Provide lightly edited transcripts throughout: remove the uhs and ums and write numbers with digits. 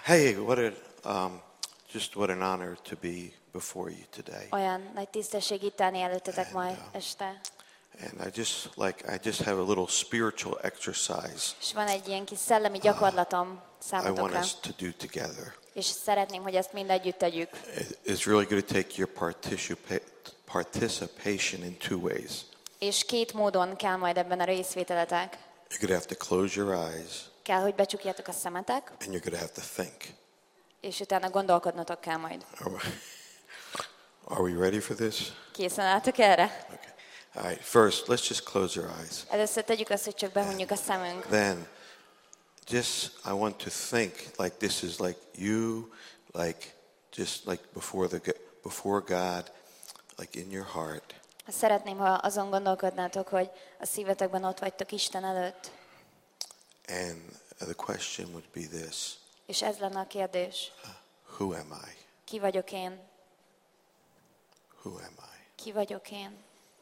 Hey, just what an honor to be before you today. Olyan nagy tisztesség itt állni előttetek ma este. And I just have a little spiritual exercise És van egy ilyen kis szellemi gyakorlatom I want számotokra. us to do together. És szeretném, hogy ezt mind együtt tegyük. It's really going to take your participation in two ways. És két módon kell majd ebben a részvételetek. You're going to have to close your eyes Kell, hogy becsukjátok a szemetek, and you're going to have to think. és utána gondolkodnotok kell majd. Are we ready for this? Készen álltok erre? Okay. All right. First, let's just close our eyes. Először tegyük azt, hogy csak behunjuk a szemünk. Then, I want to think like this is like you, just like before God, like in your heart. Szeretném, ha azon gondolkodnátok, hogy a szívetekben ott vagytok Isten előtt. And the question would be this: És ez lenne a kérdés. who am I? Ki vagyok én? Who am I? Ki vagyok én?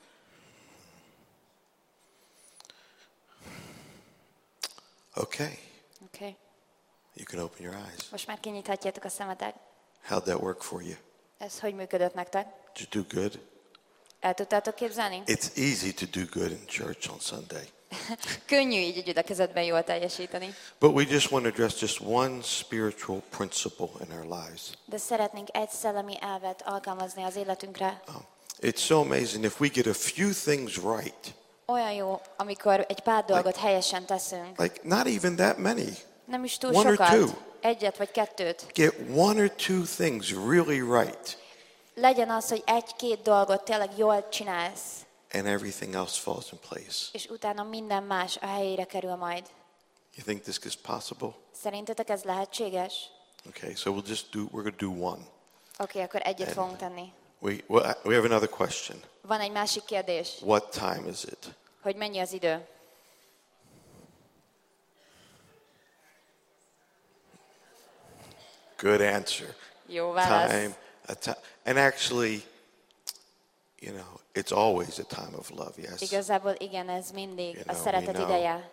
Okay. Okay. You can open your eyes. Most már kinyithatjátok a szemetek. How'd that work for you? Ez hogy működött nektek? Did you do good? El tudtátok képzelni? It's easy to do good in church on Sunday. Könnyű így egy gyülekezetben jól teljesíteni. But we just want to address just one spiritual principle in our lives. De szeretnénk egy szellemi elvet alkalmazni az életünkre. It's so amazing if we get a few things right. Olyan jó, amikor egy pár dolgot helyesen teszünk. Like not even that many. Nem is túl One or sokat. two. Egyet vagy kettőt. Get one or two things really right. Legyen az, hogy egy-két dolgot tényleg jól csinálsz. And everything else falls in place. És utána minden más a helyére kerül majd. You think this is possible? Szerintetek ez lehetséges? Okay, so we're going to do one. Oké, akkor egyet fogunk tenni. We have another question. Van egy másik kérdés, What time is it? hogy mennyi az idő? Good answer. Jó válasz. And actually, it's always a time of love, yes? Igazából igen, ez mindig a szeretet ideje.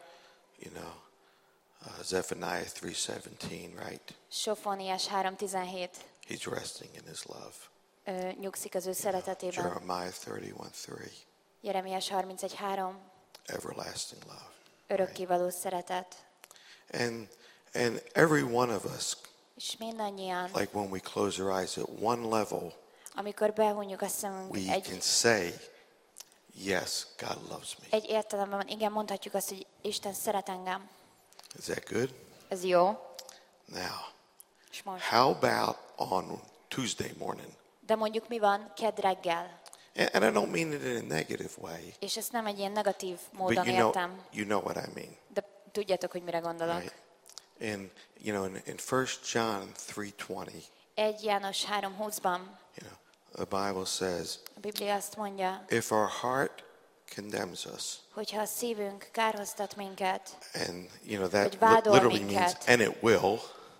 Zephaniah 3:17, right? Sofóniás 3:17. He's resting in his love. Nyugszik az ő szeretetében. Jeremiah 31:3. Jeremiás 31:3. Everlasting love. Örökkévaló szeretet. And every one of us, És mindannyian, like when we close our eyes at one level, amikor behunjuk a szemünk we can say, yes, God loves me. egy értelemben, igen, mondhatjuk azt, hogy Isten szeret engem. Is that good? Ez jó. Now, És most. how about on Tuesday morning? De mondjuk mi van kedd reggel? And I don't mean it in a negative way. És ezt nem egy ilyen negatív But módon értem. you know what I mean. De tudjátok, hogy mire gondolok. Right? And in 1 John 3:20, 1 János 3:20-ban the Bible says, a Biblia azt mondja, if our heart condemns us, hogyha a szívünk kárhoztat minket, and that hogy vádol literally means, minket. and it will.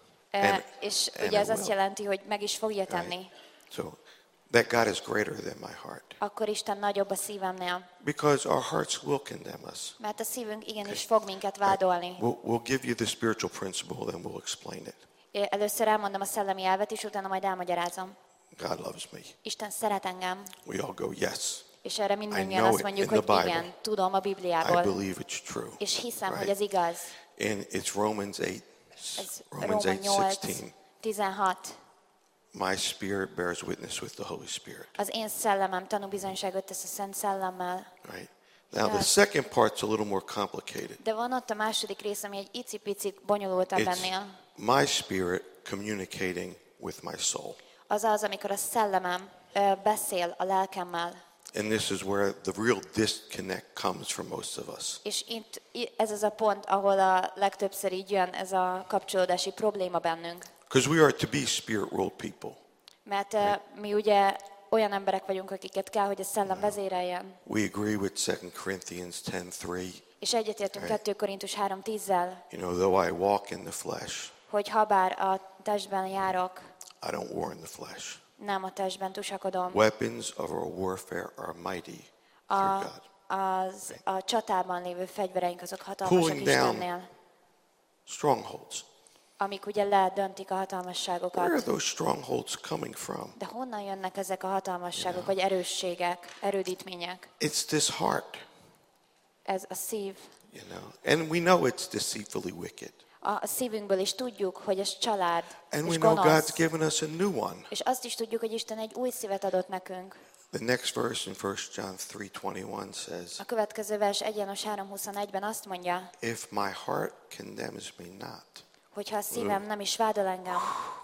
És and ugye ez it azt will. jelenti, hogy meg is fogja tenni, Right? So that God is greater than my heart. akkor Isten nagyobb a szívemnél. Because our hearts will condemn us. Mert a szívünk igenis fog minket vádolni. We'll give you the spiritual principle, then we'll explain it. Először elmondom a szellemi elvet, és utána majd elmagyarázom. God loves me. Isten szeret engem. We all go, yes. És erre I mindannyian know azt it mondjuk, in hogy the Bible. igen, tudom a I Bibliából. believe it's true. És hiszem, Right? hogy ez igaz. And it's Romans Ez 8:16. 8:16. My spirit bears witness with the Holy Spirit. Az én szellemem tanúbizonyságot tesz a Szent Szellemmel. Right? Now the second part's a little more complicated. De van ott a második rész, ami egy icipicit bonyolultabb It's ennél. my spirit communicating with my soul. Az az, amikor a szellemem beszél a lelkemmel. And this is where the real disconnect comes for most of us. És itt ez az a pont, ahol a legtöbbször így jön ez a kapcsolódási probléma bennünk. Because we are to be spirit-ruled people. Mert mi ugye olyan emberek vagyunk, akiket kell, hogy a szellem vezéreljen. We agree with 2 Corinthians 10:3. És egyetértünk 2 Korintus 3:10-zel, Though I walk in the flesh, hogy habár a testben járok, I don't war in the flesh. nem a testben tusakodom. Weapons of our warfare are mighty through God. A csatában lévő fegyvereink azok hatalmasak Pulling down Istennél. strongholds. amik ugye ledöntik a Where are hatalmasságokat. those strongholds coming from? De honnan jönnek ezek a hatalmasságok, vagy erősségek, erődítmények? It's this heart, Ez a szív. you know. And we know it's deceitfully wicked. A szívünkből is tudjuk, hogy ez család And és we know gonosz. God's given us a new one. És azt is tudjuk, hogy Isten egy új szívet adott nekünk. The next verse in 1 John 3:21 says, A következő vers 1 János 3:21-ben azt mondja, if my heart condemns me not, hogy ha a szívem nem is vádol engem,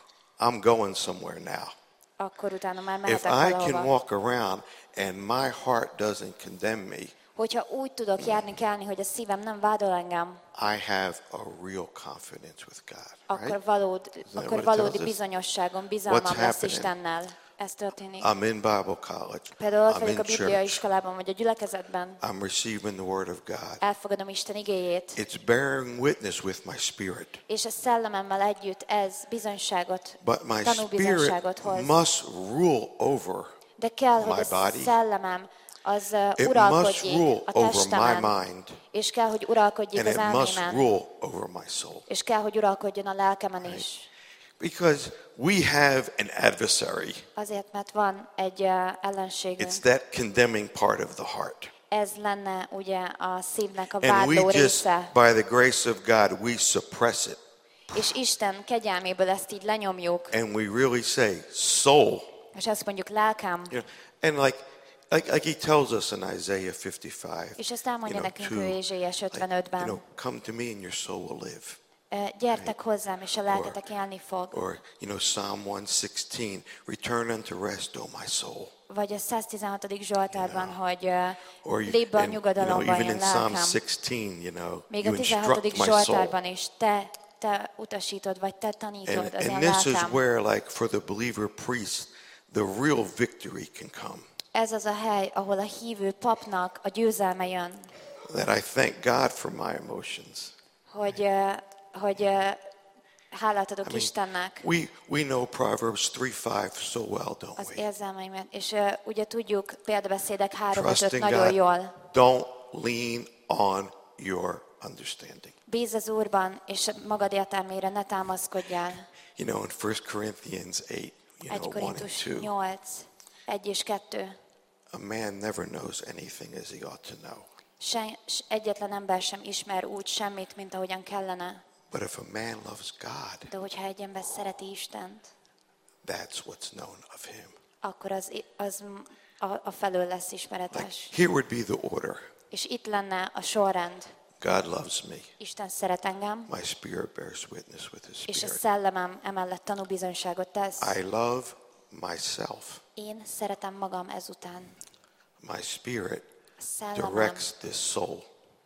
I'm going somewhere now. akkor utána már If mehetek I can valahova. walk around and my heart doesn't condemn me, Hogyha úgy tudok járni, kelni, hogy a szívem nem vádol engem, I have a real confidence with God. akkor, Right? akkor it valódi tells us? bizonyosságom, bizalmam What's lesz happening? Istennel. Ez történik. I'm in Bible college. Például ott I'm vagyok in a Biblia church. iskolában, vagy a gyülekezetben, I'm receiving the Word of God. elfogadom Isten igéjét, It's bearing witness with my spirit. és a szellememmel együtt ez bizonyságot, But my tanúbizonyságot spirit hoz. must rule over. De kell, hogy my a body. szellemem az It must uralkodjék rule a over my testemen, mind, és kell, hogy uralkodjék and az it must elmémen, rule over my soul. és kell, hogy uralkodjon a lelkemen is. Because we have an adversary. Azért, mert van egy ellenségünk. It's that condemning part of the heart. Ez lenne ugye a szívnek a And we vádló just, része. by the grace of God, we suppress it. És Isten kegyelméből ezt így lenyomjuk, And we really say, soul. és azt mondjuk lelkem, You know, and like he tells us in Isaiah 55, és ezt elmondja nekünk ő Ézsaiás you 55-ben. know, come to me and your soul will live. Gyertek hozzám, és a lelketek élni fog. Or, Psalm 116, return unto rest, O my soul. Vagy a 116. Zsoltárban, hogy Or lépj be a nyugodalomba, even én in Psalm lelkem. 16, Még a you 16. instruct my soul. Zsoltárban is te utasítod, vagy te tanítod az én And this is lelkem. where, like, for the believer priest, the real victory can come. Ez az a hely, ahol a hívő papnak a győzelme jön, That I thank God for my emotions. hogy hálát adok Istennek We know Proverbs 3:5 so well, don't az we? érzelmeimet. És ugye tudjuk példabeszédek 3-5 Trusting nagyon God, jól. don't lean on your understanding. Bízz az Úrban, és magad értelmére ne támaszkodjál. In 1 Corinthians 8, 1 1 and Korintus 2, 8, 1 és 2. a man never knows anything as he ought to know. Egyetlen ember sem ismer úgy semmit, mint ahogyan kellene. But if a man loves God, De hogyha egy ember szereti Istent, that's what's known of him. akkor az a felől lesz Like, ismeretes. here would be the order. És itt lenne a sorrend. God loves me. Isten szeret engem, My spirit bears witness with his és a spirit. szellemem emellett tanúbizonyságot tesz. I love myself. Én szeretem magam ezután. My spirit A szellemem directs this soul.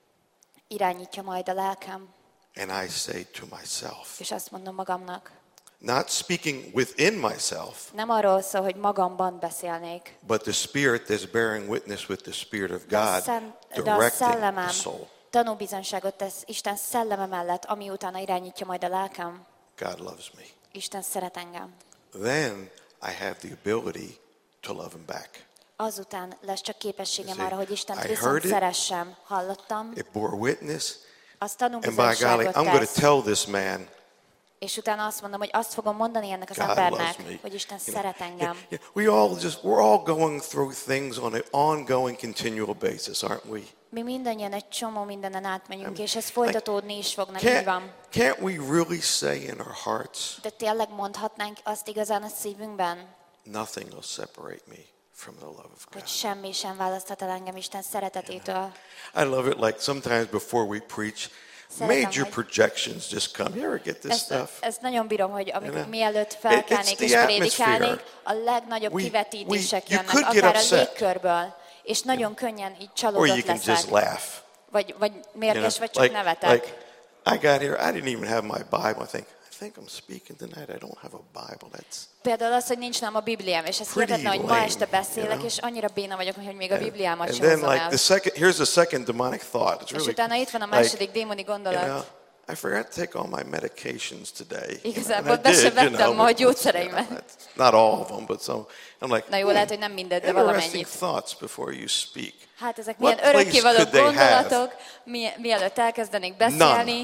irányítja majd a lelkem, And I say to myself, és azt mondom magamnak. not speaking within myself, Nem arról szól, hogy magamban beszélnék, but the spirit that's bearing witness with the Spirit of de a God, de a directing szellemem the soul. tanúbizonyságot tesz Isten szelleme mellett, ami utána irányítja majd a lelkem. God loves me. Isten szeret engem. Then I have the ability to love him back. Azután lesz csak képességem See, arra, hogy Istent I viszont heard it. szeressem. Hallottam, It bore witness, az and by golly, tanúbizonyságot I'm going to tesz. tell this man, És utána azt mondom, hogy azt fogom mondani ennek az God embernek, loves me. hogy Isten You know, szeret engem. we're all going through things on an ongoing, continual basis, aren't we? Mi mindannyian egy csomó mindenen átmegyünk, és ez folytatódni is fog, nem így van. Can't we really say in our hearts, De tényleg mondhatnánk azt igazán a szívünkben, nothing will separate me from the love of God? hogy semmi sem választhat el engem Isten szeretetétől. I love it, like sometimes before we preach, Szeretem, major hogy- projections just come. You ever get this stuff? Ezt nagyon bírom, hogy amikor You know? mielőtt felkelnék It's the és prédikálnék, atmosphere. a legnagyobb We- kivetítések you jönnek, could get akár a upset. légkörből, és nagyon könnyen így Or csalódott you can just leszek. laugh. Vagy mérges, vagy csak like nevetek. I got here, I didn't even have my Bible. I think I'm speaking tonight. I don't have a Bible. That's Például az, hogy nincs nálam a Bibliám, és ez Pretty hihetetlen, hogy ma lame, este beszélek, you know? és annyira béna vagyok, hogy még a Bibliámat and sem then hozom like el. here's the second demonic thought. It's És really utána itt van a like, második démoni gondolat. I forgot to take all my medications today. Igazából And I be se did, vettem ma a but- gyógyszereimet. Not all of them, but some. I'm like, Na jó, lehet, hogy nem mindegy, de interesting valamennyit. thoughts before you speak. Hát ezek What milyen örökkévaló place could they have? gondolatok, mielőtt elkezdenék beszélni.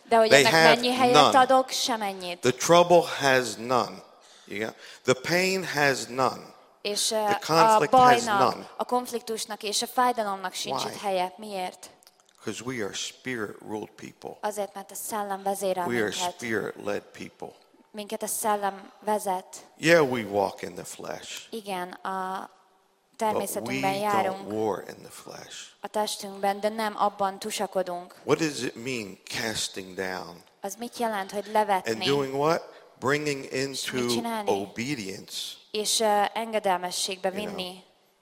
De hogy They ennek have mennyi helyet none. adok, semennyit. The trouble has none. Yeah. The pain has none. És The a conflict has bajnak, none. a konfliktusnak és a fájdalomnak sincs Why? itt helye. Miért? Because we are spirit-ruled people. Azért, mert a szellem vezérel We are minket. spirit-led people. Minket a szellem vezet. Yeah, we walk in the flesh. Igen, a But természetünkben we járunk, don't war in the flesh. a testünkben, de nem abban tusakodunk. What does it mean, casting down? Az mit jelent, hogy And levetni, doing what? Bringing into csinálni? obedience és engedelmességbe vinni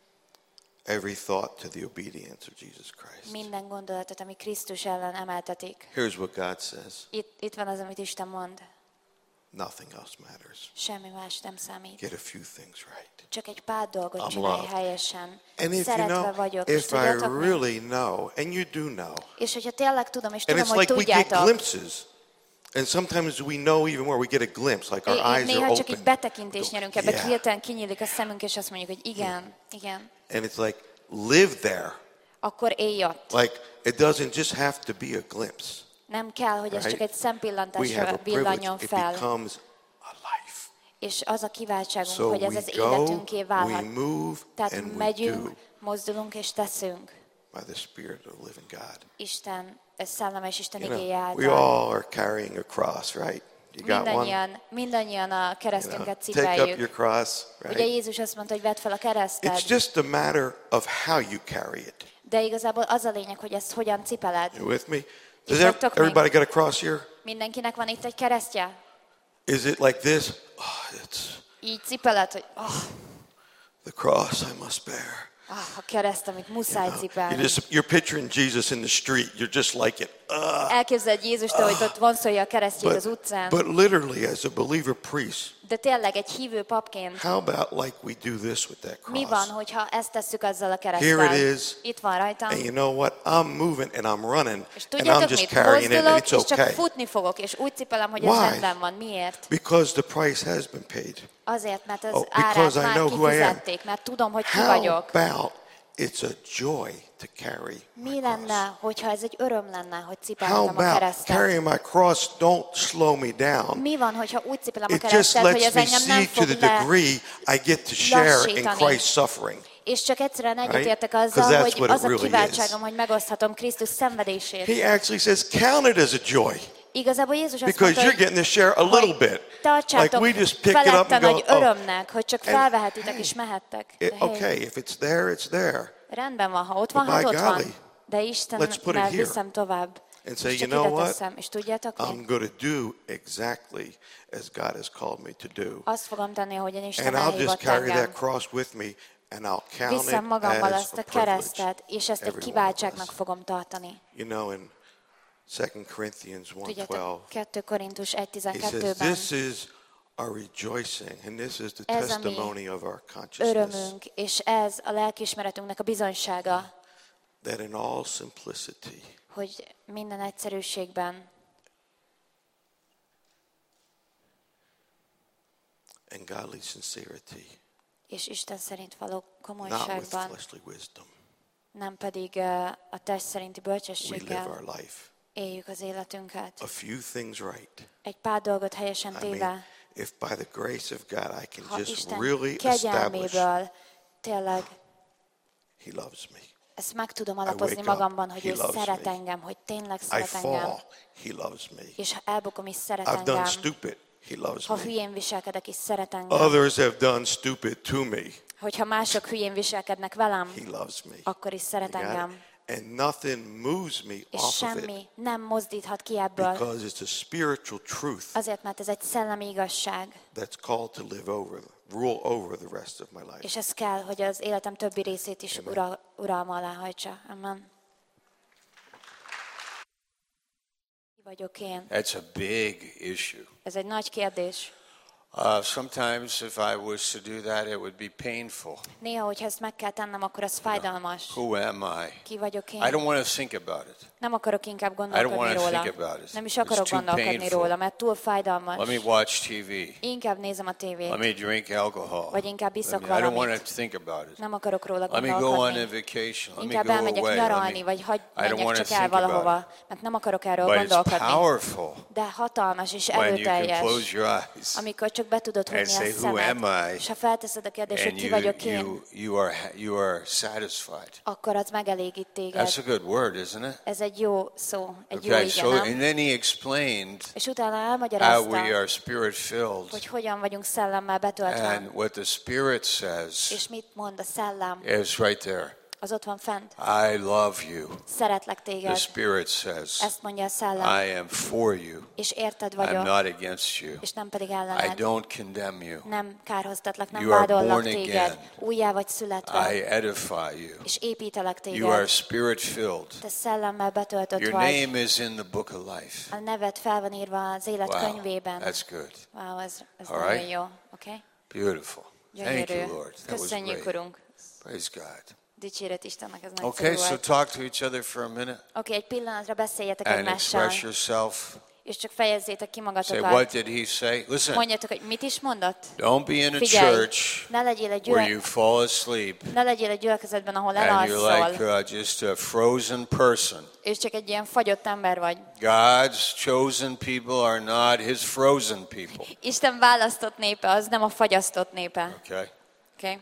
every thought to the obedience of Jesus Christ. minden gondolatot, ami Krisztus ellen emeltetik. Here's what God says. Itt van az, amit Isten mond. Nothing else matters. Semmi más nem számít. Get a few things right. Csak egy pár dolgot I'm csinálj loved. helyesen. And if you Szeretve know, vagyok, és if I tudjátok mi? really know, and you do know, És hogyha tényleg tudom, és and tudom, it's hogy like we get tudjátok, glimpses, and sometimes we know even more. We get a glimpse, like our eyes are néha csak open. egy betekintést nyerünk ebbe, Yeah. hirtelen kinyílik a szemünk, és azt mondjuk, hogy igen, igen, And it's like, live there. akkor élj ott. Like, it doesn't just have to be a glimpse. Nem kell, hogy ez csak Right? egy We have szempillantásra a privilege. villanjon It fel. becomes a life. És az a kiváltságunk, So hogy ez we az go, életünké we válhat. move, Tehát and we megyünk, do mozdulunk és teszünk. by the Spirit of the living God. Isten, ez szellemes Isten You know, igéje we által. all are carrying a cross, right? You got one? Mindannyian a You know, keresztünket take up cipeljük. your cross, Ugye right? Jézus azt mondta, hogy vedd fel a kereszted, It's just a matter of how you carry it. de igazából az a lényeg, hogy ezt hogyan cipeled. You with me? Itt Does vagytok még? everybody got a cross here? Mindenkinek van itt egy keresztje? Is it like this? Oh, it's Így cipeled, hogy the cross I must bear. a kereszt, amit muszáj cipelni. You're picturing Jesus in the street. You're just like it. Elképzeld Jézust, hogy ott vonszolja a keresztjét az utcán. But literally, as a believer priest, De tényleg egy hívő papként how about like we do this with that mi van, cross? hogyha ezt tesszük azzal a Here kereszttel? it is. Itt van rajtam. And you know what? I'm moving and I'm running És and I'm tudjátok just mit? carrying it and Mozdulok, it's és csak okay. futni fogok, és úgy cipelem, hogy ez Why? rendben van. Miért? Because the price has been paid. Azért, mert az because árát I már know who I am. kifizették, mert tudom, hogy ki How vagyok. about it's a joy to carry Mi my lenne, cross? hogyha ez egy öröm lenne, hogy How cipeltem a about keresztet? carrying my cross don't slow me down? Mi van, hogyha úgy cipelem a It just keresztet, hogy lets ez me engem nem see to fog the le, degree I get to share in lassítani. Christ's suffering. és csak egyszerűen egyetértek Right? azzal, 'Cause that's hogy what az it a really kiváltságom, hogy megoszthatom Krisztus szenvedését. He actually says, count it as a joy. Igazából Jézus azt Because mondta, you're getting to share a little hogy bit. Like tartsátok we just pick it up felette and go, nagy oh, örömnek, hogy csak And felvehetitek és mehettek. De hey, okay, if it's there, it's there. rendben van, ha ott van, But hát by ott golly, van. De let's put it Istennel here. viszem tovább. And say, És you csak know ide what? teszem. És tudjátok mi? I'm going to do exactly as God has called me to do. Azt fogom tenni, ahogyan Isten And I'll just elhívott carry engem. that cross with me and I'll count Viszem it magammal as ezt a a privilege. keresztet, és ezt egy Every one of kiváltságnak us. fogom tartani. You know, in 2 Corinthians 1:12, Tudjátok, 2 Korintus he says, 1.12-ben this is our rejoicing, and this is the Ez a mi testimony of our consciousness, örömünk, és ez a lelkiismeretünknek a bizonysága, that in all simplicity, hogy minden egyszerűségben and godly sincerity, és Isten szerint való not with komolyságban, fleshly wisdom, nem pedig a test szerinti we live bölcsességgel our life. éljük az életünket. A few things right. Egy pár dolgot helyesen I téve, mean, if by the grace of God I can ha just Isten really establish kegyelméből tényleg He loves me. ezt meg tudom wake alapozni up, magamban, hogy he ő loves szeret me. engem, hogy tényleg I szeret engem, fall, He loves me. és ha elbukom is szeret I've done engem, stupid, He loves ha me. hülyén viselkedek is szeret engem, Others have done stupid to me, hogyha mások hülyén viselkednek velem, He loves me. akkor is szeret You got it? engem. And nothing moves me És off of it semmi nem mozdíthat ki ebből, because it's a spiritual truth azért, mert ez egy szellemi igazság, that's called to rule over the rest of my life. és ez kell, hogy az életem többi részét is uralma alá hajtsa. Amen. Ki vagyok én? That's a big issue. Ez egy nagy kérdés. Sometimes if I was to do that, it would be painful. Néha, hogyha ezt meg kell tennem, akkor az fájdalmas. Who am I? Ki vagyok I én? don't want to think about it. Nem akarok inkább I don't gondolkodni want to róla. think about it. Nem is It's akarok too gondolkodni painful. róla, mert túl fájdalmas. Let me watch TV. Inkább nézem a tévét. Let me drink alcohol. Vagy inkább iszok I don't want valamit. to think about it. Nem akarok róla Let me go on a gondolkodni. vacation. Let me Inkább go elmegyek away. nyaralni, vagy I don't menjek want to csak el think about valahova, mert nem akarok erről But it's gondolkodni. powerful De hatalmas és when you can erőteljes, close your eyes amikor csak be tudod and húzni say, a who am szemed, I? és ha felteszed a kérdést, hogy And ki vagyok én, you are satisfied. akkor az megelégít téged. That's a good word, isn't it? Ez egy jó szó, egy jó Okay, ige, so nem? and then he explained És utána how we elmagyarázta, are spirit filled. hogy hogyan vagyunk szellemmel betöltve. And what the Spirit says És mit mond a szellem? is right there. Az ott van fent. I love you. Szeretlek The téged. Spirit says, Ezt mondja a szellem. I am for you. És érted I'm vagyok, not against you. és nem pedig I ellened. don't condemn you. Nem kárhoztatlak, nem You are vádollak born téged. again. Újjá vagy születve, I edify you. és építelek You are téged. spirit filled. Te szellemmel betöltött Your vagy. name is in the book of life. A neved fel van írva az élet Wow, könyvében. that's good. Wow, ez All nagyon right. jó. Okay? Beautiful. Thank Gyönyörű. you, Lord. That was Köszönjük, great. Urunk. Praise God. Dicséret Istennek, ez Okay, nagyszerű so volt. talk to each other for a minute Oké, egy pillanatra beszéljetek and egymással, express yourself. és csak fejezzétek ki Say, magatokat. what did he say? Listen, Mondjátok, hogy mit is mondott? don't be in a Figyelj, church ne legyél egy where you fall asleep ne legyél egy gyülekezetben, ahol and you're elalszol, like just a frozen person. és csak egy ilyen fagyott ember vagy. God's chosen people are not his frozen people. Isten választott népe, az nem a fagyasztott népe. Okay? Oké?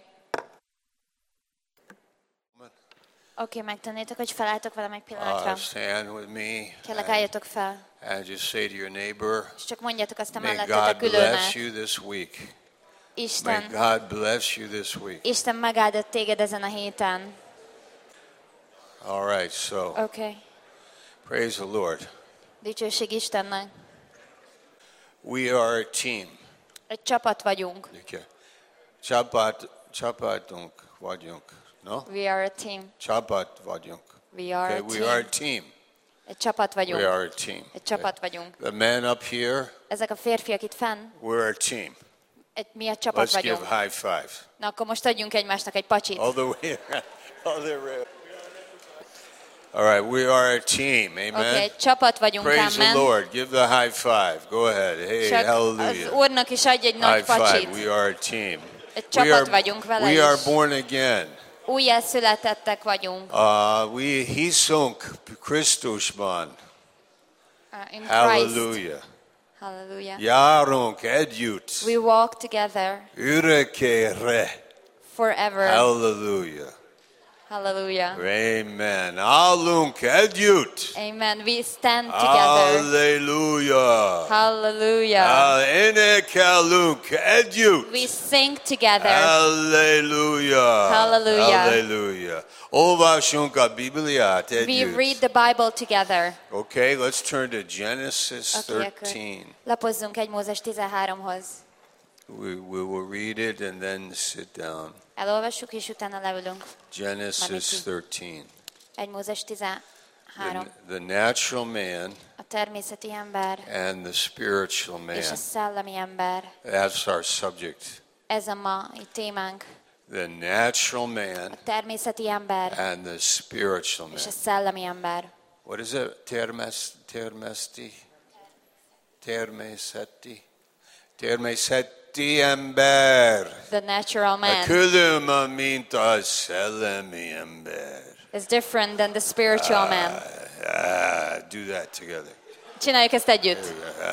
Oké, megtennétek, hogy felálltok velem egy pillanatra. Stand with me Kérlek, álljatok fel, and just say to your neighbor, és csak mondjátok azt a may God mellettetek bless ülőnek. you this week. May Isten, God bless you this week. Isten megáldott téged ezen a héten. All right, so Oké. praise the Lord. Dicsőség Istennek. We are a team. Egy csapat vagyunk. Okay. Csapatunk vagyunk. No? We are a team. Csapat vagyunk. We are Okay, a we are a team. team. Egy csapat We vagyunk. are a team. Egy csapat vagyunk. The men up here, Ezek a férfiak itt fenn, we're a team. mi egy csapat Let's give vagyunk. high five. Na akkor most adjunk egymásnak egy pacsit. All the way around. All the way. All right, we are a team. Amen. Oké, egy csapat vagyunk, Praise the amen. Lord. Give the high five. Go ahead. Hey, Csak az hallelujah. Úrnak is adj egy nagy High five. pacsit. We are a team. Egy csapat vagyunk vele we are is. born again. Újjászületettek vagyunk. We hiszunk Krisztusban. In Christ. Hallelujah. Hallelujah. Járunk együtt. We walk together Örökére. forever. Hallelujah. Hallelujah. Amen. Állunk együtt. Amen. We stand together. Hallelujah. Hallelujah. Énekelünk együtt. We sing together. Hallelujah. Hallelujah. Hallelujah. Olvasunk a Bibliát We együtt. read the Bible together. Okay, let's turn to Genesis Oké, akkor 13. lapozzunk 1 Mózes 13-hoz. We will read it and then sit down. Elolvassuk, és utána leülünk. Genesis 13. 1 Mózes 13. The natural man A természeti ember and the spiritual és a man. szellemi ember. That's our subject. Ez a mai témánk. The natural man A természeti ember and the spiritual és a man. szellemi ember. What is it? Természeti ember. The natural A man külön, mint a szellemi ember. is different than the spiritual man. Do that together. Csináljuk ezt együtt.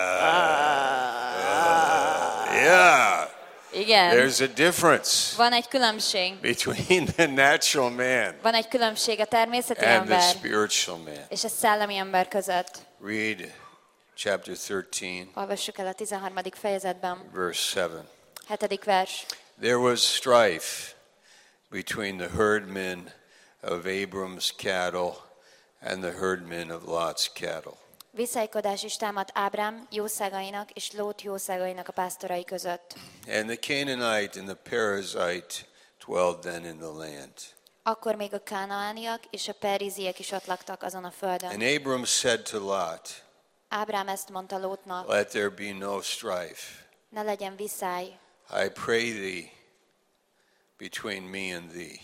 Yeah. Igen. There's a difference Van egy különbség. between the natural man Van egy különbség a természeti and the ember spiritual man. és a szellemi ember között. Read chapter 13, Olvassuk el a 13. fejezetben. verse 7. 7. vers. There was strife between the herdmen of Abram's cattle and the herdmen of Lot's cattle. Viszálykodás is támadt Ábrám jószágainak és Lót jószágainak a pásztorai között. And the Canaanite and the Perizzite dwelled then in the land. Akkor még a kánaániak és a periziek is ott laktak azon a And földön. Abram said to Lot, Ábrám ezt mondta Lótnak, let there be no strife Ne legyen viszály. I pray thee between me and thee,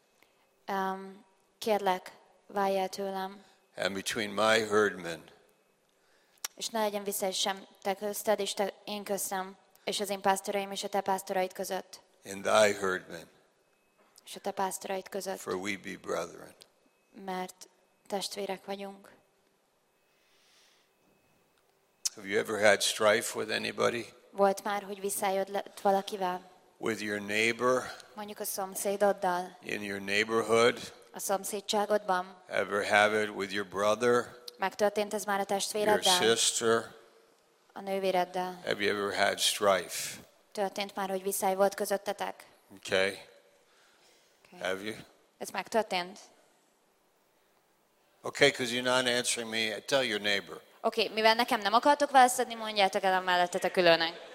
Kérlek, válj el tőlem, and between my herdmen és ne legyen viszály sem te közted, és én köztem, és az én pásztoraim és a te pásztoraid között, and thy herdmen, és a te pásztoraid között, for we be brethren. mert testvérek vagyunk. Have you ever had strife with anybody? Volt már, hogy viszályod lett valakivel? With your neighbor, Mondjuk a szomszédoddal, in your neighborhood? a szomszédságodban? Ever have it with your brother, Megtörtént ez már a your testvéreddel, sister? a nővéreddel? Have you ever had strife? Történt már, hogy viszály volt közöttetek? Okay. Have you? Ez megtörtént? Okay, because you're not answering me. Tell your neighbor. Oké, mivel nekem nem akartok választani, mondjátok el a mellettetek ülőnek.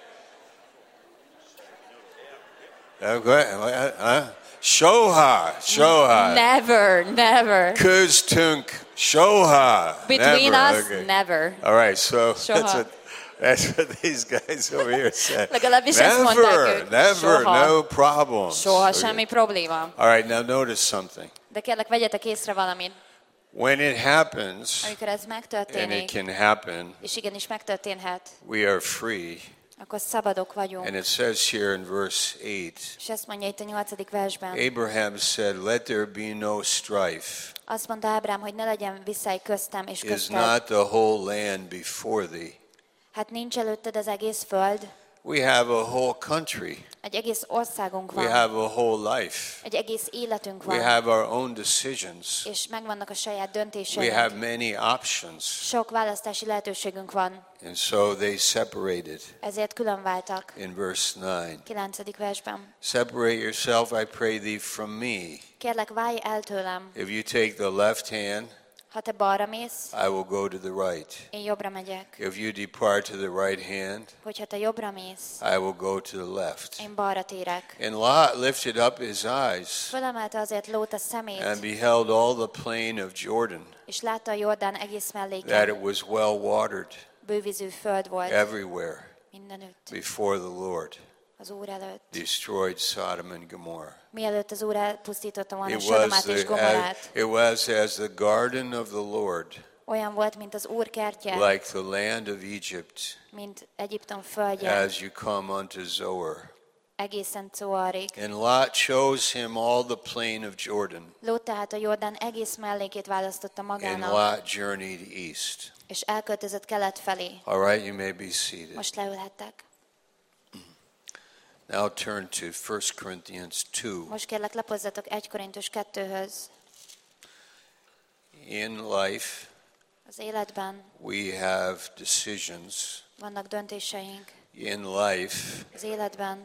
Shoha. Never. Kuztunk. Shoha. Between Never. us, Okay. never. All right, so Soha. that's what these guys over here said. Legalábbis ezt mondták ők. Never, Soha. no problems. Soha Okay. semmi probléma. All right, now notice something. De kérlek, vegyetek észre valamit. When it happens, Amikor ez and it megtörténik, can happen, és igenis megtörténhet, we are free. akkor szabadok vagyunk. And it says here in verse 8, És ezt mondja itt a 8. versben. Abraham said, let there be no strife. Azt mondta Ábrám, hogy ne legyen viszály köztem és Is közted. not the whole land before thee? Hát nincs előtted az egész föld, We have a whole country. egy egész országunk We van, have a whole life. egy egész életünk We van, have our own decisions. és megvannak a saját We döntéseink. have many options. Sok választási lehetőségünk van, And so they separated ezért külön váltak. in verse 9. 9. versben. Separate yourself, I pray thee, from me. Kérlek, válj el tőlem. If you take the left hand, Ha te balra mész, I will go to the right. én jobbra megyek. If you depart to the right hand, Hogyha te jobbra mész, I will go to the left. én balra térek. And Lot lifted up his eyes Fölemelte azért Lót a and szemét, beheld all the plain of Jordan, és látta a Jordán egész that melléken. it was well watered Bővízű föld volt everywhere mindenütt before the Lord az Úr előtt. destroyed Sodom and Gomorrah. Mielőtt az Úr elpusztította volna It Sodomát és Gomorrát, was as the garden of the Lord, olyan volt, mint az Úr kertje, like the land of Egypt, mint Egyiptom földje, as you come unto Zoar. egészen Zoarig. And Lot chose him all the plain of Jordan, Lót tehát a Jordán egész mellékét választotta and magának, Lot journeyed east. és elköltözött kelet felé. All right, you may be seated. Most leülhettek. Now turn to 1 Corinthians 2. Most kérlek, lapozzatok 1 Korintus 2-höz. In life, Az életben we have decisions. vannak döntéseink. In life, Az életben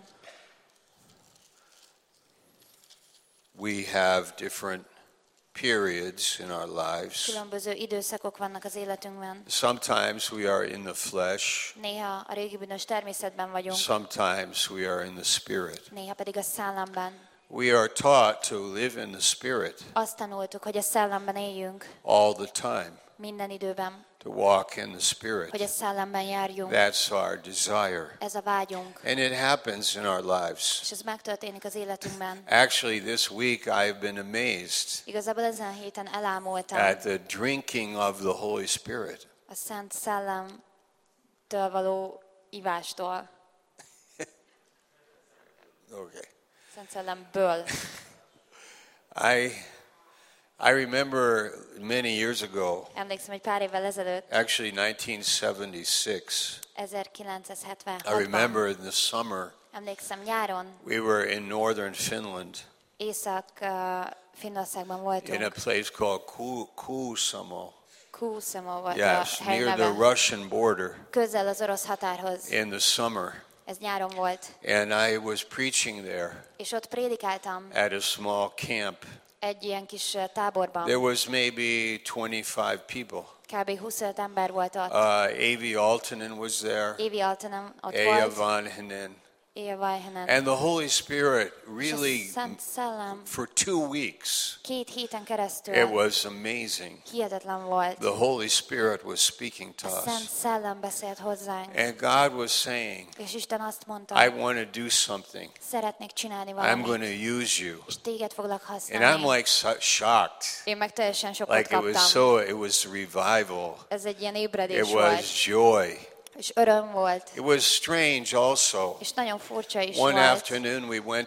we have different periods in our lives. különböző időszakok vannak az életünkben. Sometimes we are in the flesh, Néha a régi bűnös természetben vagyunk, sometimes we are in the spirit. néha pedig a szellemben. We are taught to live in the spirit Azt tanultuk, hogy a szellemben éljünk all the time, minden időben, to walk in the hogy a spirit. szellemben járjunk. That's our desire. Ez a vágyunk, And it happens in our lives. és ez megtörténik az életünkben. Actually, this week I've been amazed Igazából ezen a héten elámultam at the drinking of the Holy Spirit. a Szent Szellemtől való ivástól, Okay. Szent Szellemből. I remember many years ago, Emlékszem, hogy pár évvel ezelőtt, actually 1976, I 1976-ban, remember in the summer, emlékszem nyáron, we were in northern Finland Észak-Finnországban in a voltunk. place called Kuusamo. Kuusamo volt Yes, a near the helyneve. Russian border Közel az orosz határhoz. in the summer. Ez nyáron volt. And I was preaching there És ott prédikáltam at a small camp. egy ilyen kis táborban. There was maybe 25 people. Kb. 25 ember volt ott. Avi Altonen was there, Évi Altanem ott Aya volt, Vanhanen, Élvajhenen. And the Holy Spirit És a really, Szent Szellem for 2 weeks, 2 héten keresztül it was amazing. hihetetlen volt. The Holy Spirit was speaking to A Szent us. Szellem beszélt hozzánk. And God was saying, És Isten azt mondta, I want to do something. szeretnék csinálni I'm going valamit, to use you. és téged foglak And használni. I'm like shocked. Én meg teljesen sokat Like kaptam. it was revival. Ez egy ilyen It ébredés was volt, joy. és öröm volt, It was strange also. és nagyon furcsa is One volt. afternoon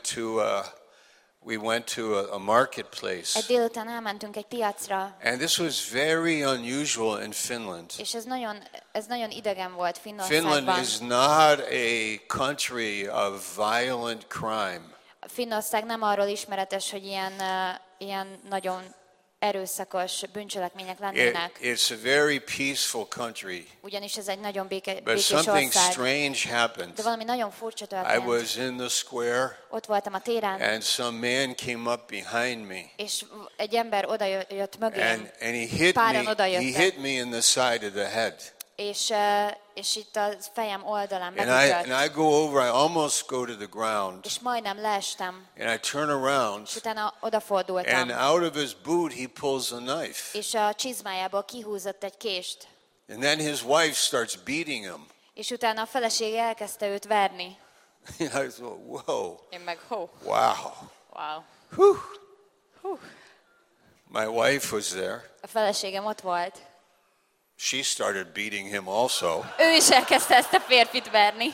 we went to a marketplace. Egy délután elmentünk egy piacra, And this was very unusual in Finland. és ez nagyon idegen volt Finland Finnországban. is not a country of violent crime. Finnország nem arról ismeretes, hogy ilyen nagyon erőszakos bűncselekmények lennének, It's a very peaceful country. ugyanis ez egy nagyon But békés something ország. strange happened. De valami nagyon furcsa I történt. was in the square Ott voltam a téren, and some man came up behind me. és egy ember odajött mögém, And he Páran he odajöttek. hit me in the side of the head. és itt a fejem oldalán And megütött, I go over, I almost go to the ground. és majdnem leestem, And I turn around, és utána odafordultam, and out of his boot he pulls a knife. és a csizmájából kihúzott egy kést, And then his wife starts beating him. és utána a felesége elkezdte őt verni. And I thought, whoa, Én meg, wow. wow. Whew. My wife was there. A feleségem ott volt. She started beating him also. Ő is elkezdte ezt a férfit verni.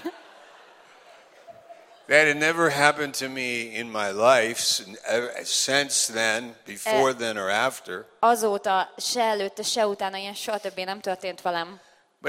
That had never happened to me in my life since then, before then or after. Azóta se előtte, se utána ilyen soha többé nem történt velem. But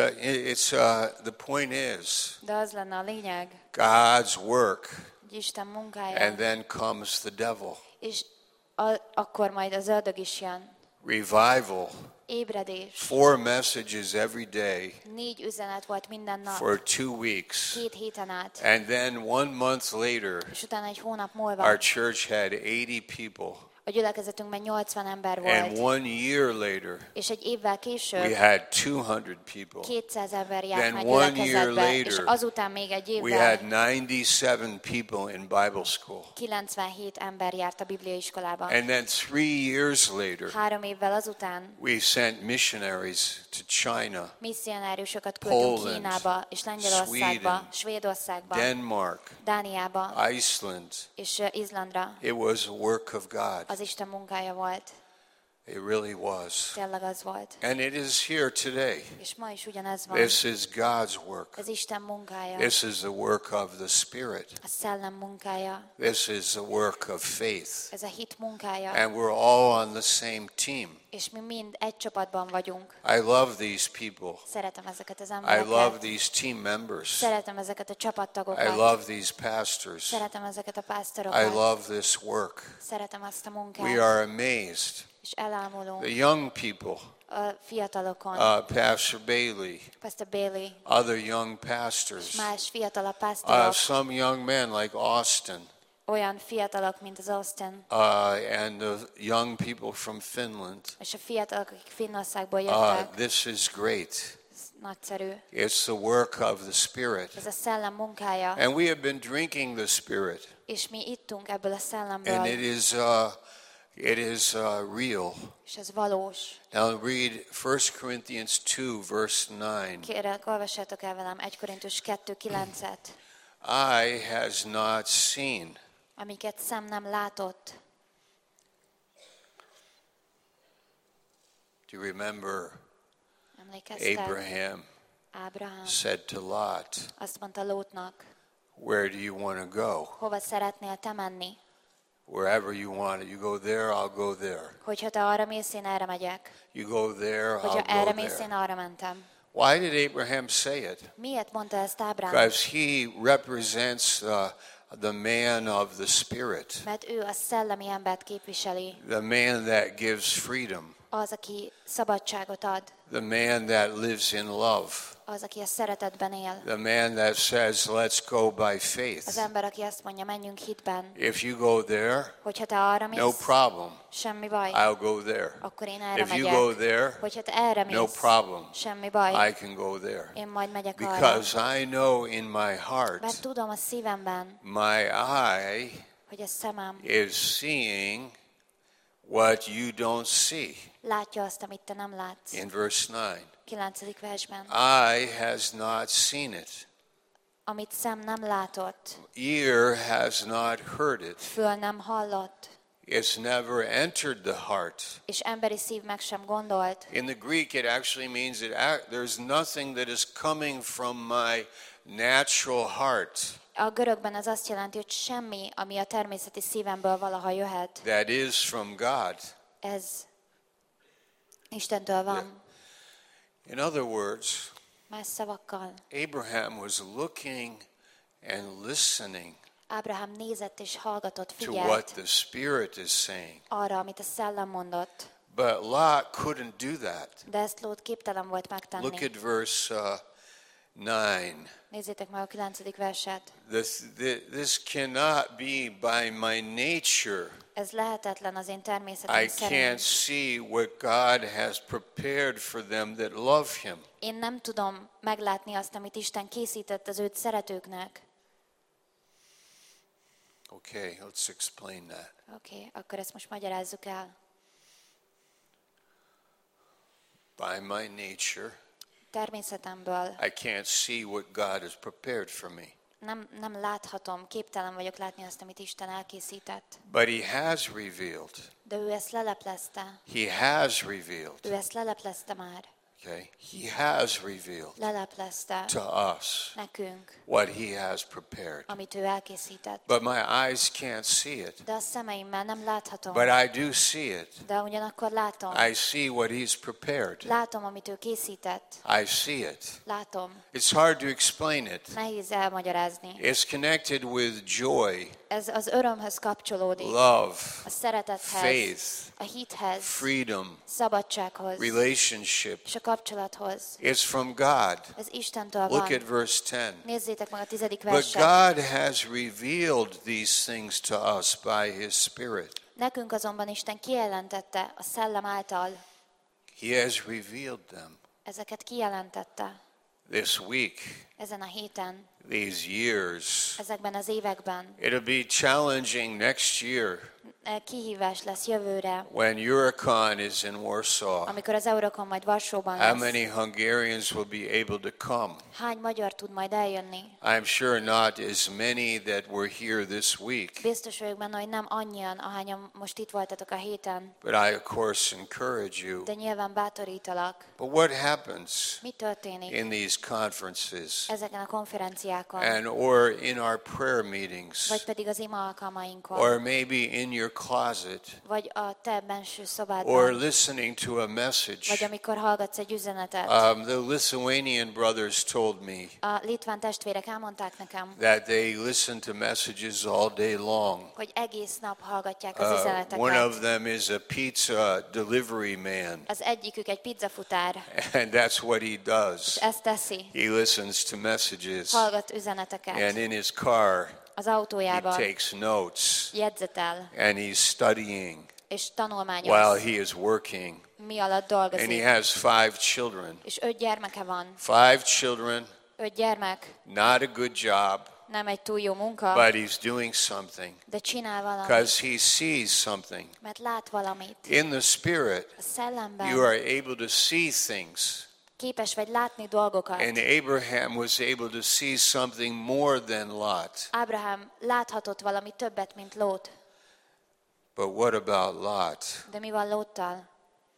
the point is, De az lenne a lényeg, God's work, hogy Isten munkája, and then comes the devil. és akkor majd az ördög is jön. Revival, Ébredés. 4 messages every day 4 üzenet volt minden nap, for 2 weeks. 2 héten át. And then 1 month later, És utána egy hónap múlva our church had 80 people. a gyülekezetünkben 80 ember And volt. 1 year later, És egy évvel we később had 200 people. 200 ember járt Then már 1 year gyülekezetbe, és later, azután még egy We had évvel 97 people in Bible school. 97 ember járt a bibliaiskolába. And then 3 years later, 3 évvel azután we sent missionaries to China, misszionáriusokat küldtünk Poland, Kínába, és Lengyelországba, Svédországba, Denmark, Dániába, Iceland. és Izlandra. It was a work of God. Az Isten munkája volt. It really was. Tényleg az volt. And it is here today. És ma is ugyanez van. This is God's work. Ez Isten munkája. This is the work of the Spirit. A szellem munkája. This is the work of faith. Ez a hit munkája. And we're all on the same team. És mi mind egy csapatban vagyunk. I love these people. Szeretem ezeket az I embereket. love these team members. Szeretem ezeket a csapattagokat. I love these pastors. Szeretem ezeket a I pásztorokat. love this work. Szeretem azt a munkát. We are amazed. És elámulunk The young people, a fiatalokon. Pastor Bailey, Pastor Bailey, other young és pastors, más fiatalabb pásztorok, some young men like Austin, olyan fiatalok, mint az Austin, and the young people from Finland. és a fiatalok, akik Finnországból jöttek. This is great. Ez nagyszerű. It's the work of the Spirit. Ez a szellem munkája, And we have been drinking the Spirit. és mi ittunk ebből a szellemből, And it is real. és ez valós. Now read 1 Corinthians 2, verse 9. Kérlek, olvassátok el velem 1 Korintus 2:9-et. Eye has not seen. Amiket szem nem látott. Do you remember Emlékeztek? Abraham Ábrahám said to Lot, azt mondta Lótnak, where do you want to go? hova szeretnél te menni? Wherever you want it. You go there, I'll go there. Hogyha te arra mész, én erre megyek. You go there, Hogyha I'll erre go mész, én there. arra mentem. Why did Abraham say it? Miért mondta ezt Ábrám? Because he represents the man of the Spirit, Mert ő a szellemi embert képviseli. the man that gives freedom. Az, aki szabadságot ad. The man that lives in love. Az, aki a szeretetben él. The man that says, let's go by Az faith. ember, aki azt mondja, menjünk hitben. If you go there, Hogyha te arra mész, no problem. semmi baj. I'll go there. Akkor én erre If you megyek. go there, Hogyha te erre no mész, problem. semmi baj. I can go there. Én majd megyek arra. Because I know in my heart, Mert tudom a szívemben, my eye hogy a szemem is seeing what you don't see. látja azt, amit te nem látsz. In verse 9. 9. versben. Eye has not seen it. Amit szem nem látott, Ear has not heard it. föl nem hallott, It's never entered the heart. és emberi szív meg sem gondolt. In the Greek, it actually means that there's nothing that is coming from my natural heart A görögben ez azt jelenti, hogy semmi, ami a természeti szívemből valaha jöhet, that is from God. ez Istentől van. In other words, Más szavakkal. Abraham was looking and listening Ábrahám nézett és hallgatott, to what figyelt the Spirit is saying. arra, amit a szellem mondott. But Lot couldn't do that. De ezt Lót képtelen volt Look megtenni. at verse 9. Nézzétek meg a 9. verset. This cannot be by my nature. Ez lehetetlen az én természetem I can't szerint. see what God has prepared for them that love Him. Én nem tudom meglátni azt, amit Isten készített az őt szeretőknek. Okay, let's explain that. Oké, akkor ezt most magyarázzuk el. By my nature, Természetemből I can't see what God has prepared for me. nem láthatom, képtelen vagyok látni azt, amit Isten elkészített. But He has revealed. De ő ezt leleplezte. He has revealed. Ő ezt leleplezte már. Okay? He has revealed Leleplezte to us nekünk, what He has prepared. amit ő elkészített. But my eyes can't see it. De a szemeimmel nem láthatom. But I do see it. De ugyanakkor látom. I see what He's prepared. Látom, amit ő készített. I see it. Látom. It's hard to explain it. Nehéz elmagyarázni. It's connected with joy, Ez az örömhöz kapcsolódik. love, A szeretethez, faith, a hithez, freedom, szabadsághoz, relationship. és a kapcsolathoz. It's from God. Ez Istentől Look van. at verse 10. Nézzétek meg a 10. But verset. God has revealed these things to us by His Spirit. Nekünk azonban Isten kijelentette a szellem által. He has revealed them. Ezeket kijelentette This week, ezen a héten, these years. ezekben az években. It'll be challenging next year Kihívás lesz jövőre, when Eurocon is in Warsaw. amikor az Eurocon majd Varsóban How lesz. many Hungarians will be able to come? Hány magyar tud majd eljönni? I'm sure not as many that were here this week. Biztos vagyok benne, hogy nem annyian, ahányan most itt voltatok a héten, But I, of course, encourage you. de nyilván bátorítalak. But what happens Mi történik in these conferences ezeken a konferenciákon, or in our prayer meetings vagy pedig az ima alkalmainkon, or maybe in your closet vagy a te benső or szobádban, listening to a vagy message? amikor hallgatsz egy üzenetet. The Lithuanian brothers told me A litván testvérek elmondták nekem, that they listen to messages all day long. hogy egész nap hallgatják az üzeneteket. One of them is a pizza delivery man, Az egyikük egy pizzafutár, and that's what he és does. ezt teszi. He listens to messages, Hallgat üzeneteket. and in his car, Az he autójában takes notes, jegyzetel, and he's studying és while tanulmányoz, he is working. mi alatt And he dolgozik. has 5 children. És 5 gyermeke van. 5 children, 5 gyermek, not a good job, nem egy túl jó munka, but he's doing something de csinál valamit, because he sees something. mert lát valamit. In the Spirit, A szellemben you are able to see things. képes vagy látni dolgokat. And Abraham was able to see something more than Lot. Ábrahám láthatott valami többet, mint Lót. But what about Lot? De mi van Lóttal?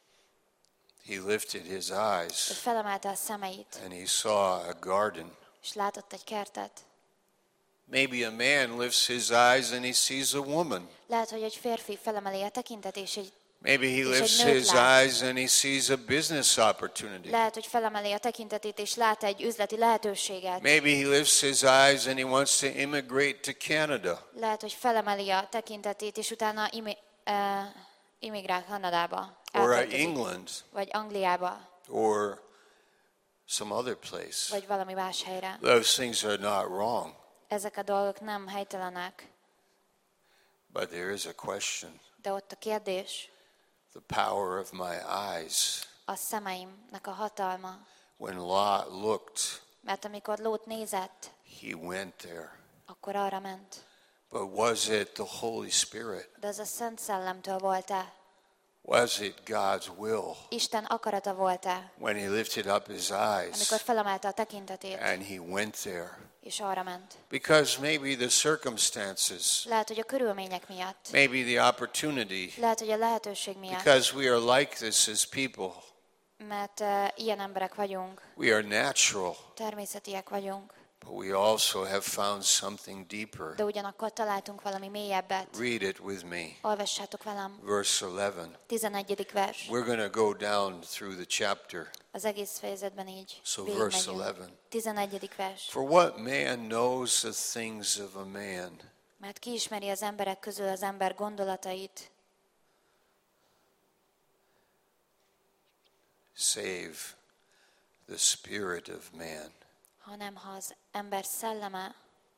He lifted his Ő eyes felemelte a szemeit, and he saw a garden. és látott egy kertet. Maybe a man lifts his eyes and he sees a woman. Lehet, hogy egy férfi felemeli a tekintet, és egy Maybe he És egy lifts nőt his lát. eyes and he sees a business opportunity. lehet, hogy felemeli a tekintetét, és lát egy üzleti lehetőséget. Maybe he lifts his eyes and he wants to immigrate to Canada. Lehet, hogy felemeli a tekintetét, és utána imigrál Kanadába. or elköltözik, England, vagy Angliába, or some other place. vagy valami más helyre. Those things are not wrong, Ezek a dolgok nem helytelenek, but there is a question. de ott a kérdés, The power of my eyes. a szemeimnek a hatalma. When Lot looked, Mert amikor Lót nézett, he went there. akkor arra ment. But was it the Holy Spirit? De ez a Szent Szellemtől volt-e? Was it God's will? Isten akarata volt-e? When he lifted up his Amikor eyes felemelte a tekintetét, and he went there. és arra ment. Because maybe the circumstances, Lehet, hogy a körülmények miatt. maybe the opportunity, Lehet, hogy a lehetőség miatt. because we are like this as people. Mert ilyen emberek vagyunk, We are natural, természetiek vagyunk, but we also have found something deeper. de ugyanakkor találtunk valami mélyebbet. Read it with me. Olvassátok velem. Verse 11. 11. vers. We're going to go down through the chapter. Az egész fejezetben így So verse végigmegyünk. 11. 11. vers. For what man knows the things of a man? Mert ki ismeri az emberek közül az ember gondolatait, Save the spirit of man. hanem ha az ember szelleme.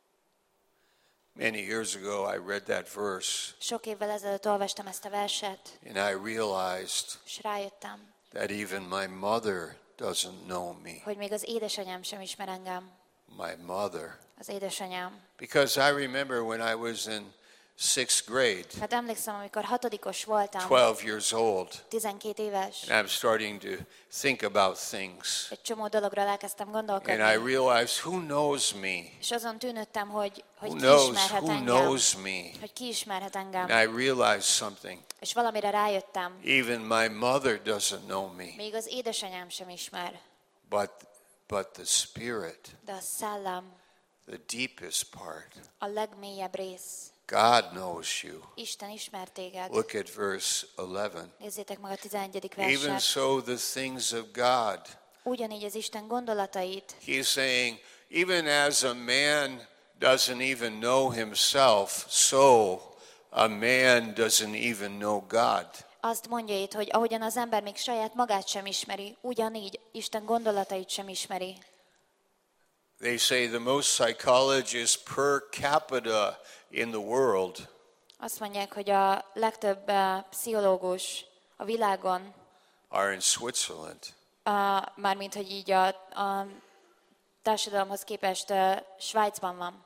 Many years ago I read that verse Sok évvel ezelőtt olvastam ezt a verset, and I realized és rájöttem, that even my mother doesn't know me. hogy még az édesanyám sem ismer engem. My mother. Az édesanyám. Because I remember when I was in 6th grade, Mert emlékszem, amikor 6-os voltam, 12 years old, 12 éves, and I'm starting to think about things. egy csomó dologra elkezdtem And I gondolkodni, realized who knows me? és azon tűnődtem, hogy Who ki ismerhet who engem, knows me? hogy ki ismerhet engem. And I realized something. És valamire rájöttem, Even my mother doesn't know me. még az édesanyám sem ismer, But the spirit, de a szellem, the deepest part, a legmélyebb rész. God knows you. Isten ismer téged. Look at verse 11. Nézzétek meg a 11. Even verset. so the things of God. Ugyanígy az Isten gondolatait, He's saying, even as a man doesn't even know himself, so a man doesn't even know God. azt mondja itt, hogy ahogyan az ember még saját magát sem ismeri, ugyanígy Isten gondolatait sem ismeri. They say the most psychologists per capita in the world Azt mondják, hogy a legtöbb pszichológus a világon, are in Switzerland. mármint, hogy így a társadalomhoz képest Svájcban van.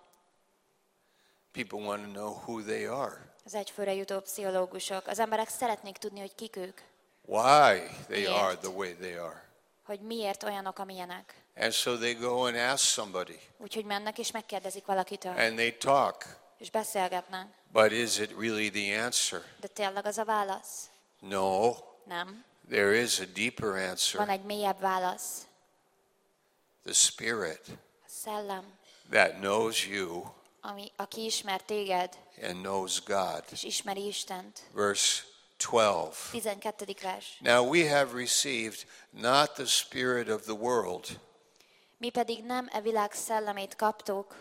People want to know who they are, Az egyfőre jutó pszichológusok. Az emberek szeretnék tudni, hogy kik ők, why they Miért? are the way they are. hogy miért olyanok, amilyenek. And so they go and ask somebody Úgyhogy mennek és megkérdezik valakitől, and they talk. és beszélgetnek. But is it really the answer? De tényleg az a válasz? No, Nem. there is a deeper Van answer. egy mélyebb válasz. The Spirit A szellem, that knows you aki ismer téged, and knows God. és ismeri Istent. Verse 12. 12. vers. Now we have received not the spirit of the world, Mi pedig nem e világ szellemét kaptuk.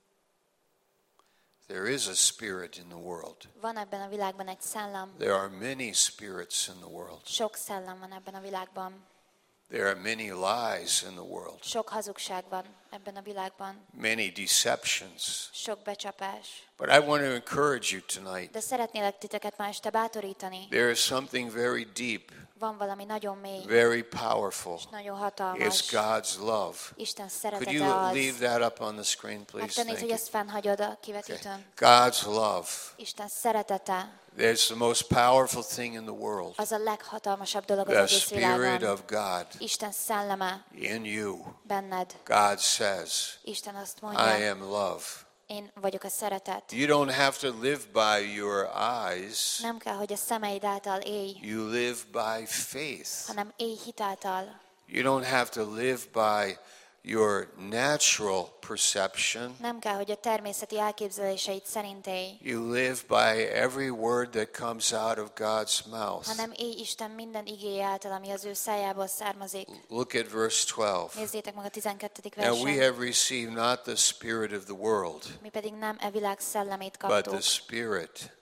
there is a spirit in the world. Van ebben a világban egy szellem. There are many spirits in the world. Sok szellem van ebben a világban. There are many lies in the world, Sok hazugság van ebben a világban. many deceptions. Sok becsapás. But I want to encourage you tonight. De szeretnélek titeket ma este bátorítani. There is something very deep, Van valami nagyon mély, very powerful. nagyon It's hatalmas. God's love. Isten Could szeretete you az. leave that up on the screen, please? Megtennéd, Thank hogy you. ezt fennhagyod a kivetítőn. God's love. Isten szeretete There's the most powerful thing in the world. az a leghatalmasabb dolog az The egész Spirit világon. of God Isten szelleme in you. benned. God says, Isten azt I mondja, am love. én vagyok a szeretet. You don't have to live by your eyes. Nem kell, hogy a szemeid által élj, You live by faith. hanem élj hitáltal. You don't have to live by your natural perception. Nem kell, hogy a természeti elképzeléseid szerint élj, You live by every word that comes out of God's mouth. hanem élj Isten minden igéje által, ami az ő szájából származik. Look at verse 12. Nézzétek meg a 12. Now we verset. have received not the spirit of the world, Mi pedig nem e világ szellemét but the kaptuk, Spirit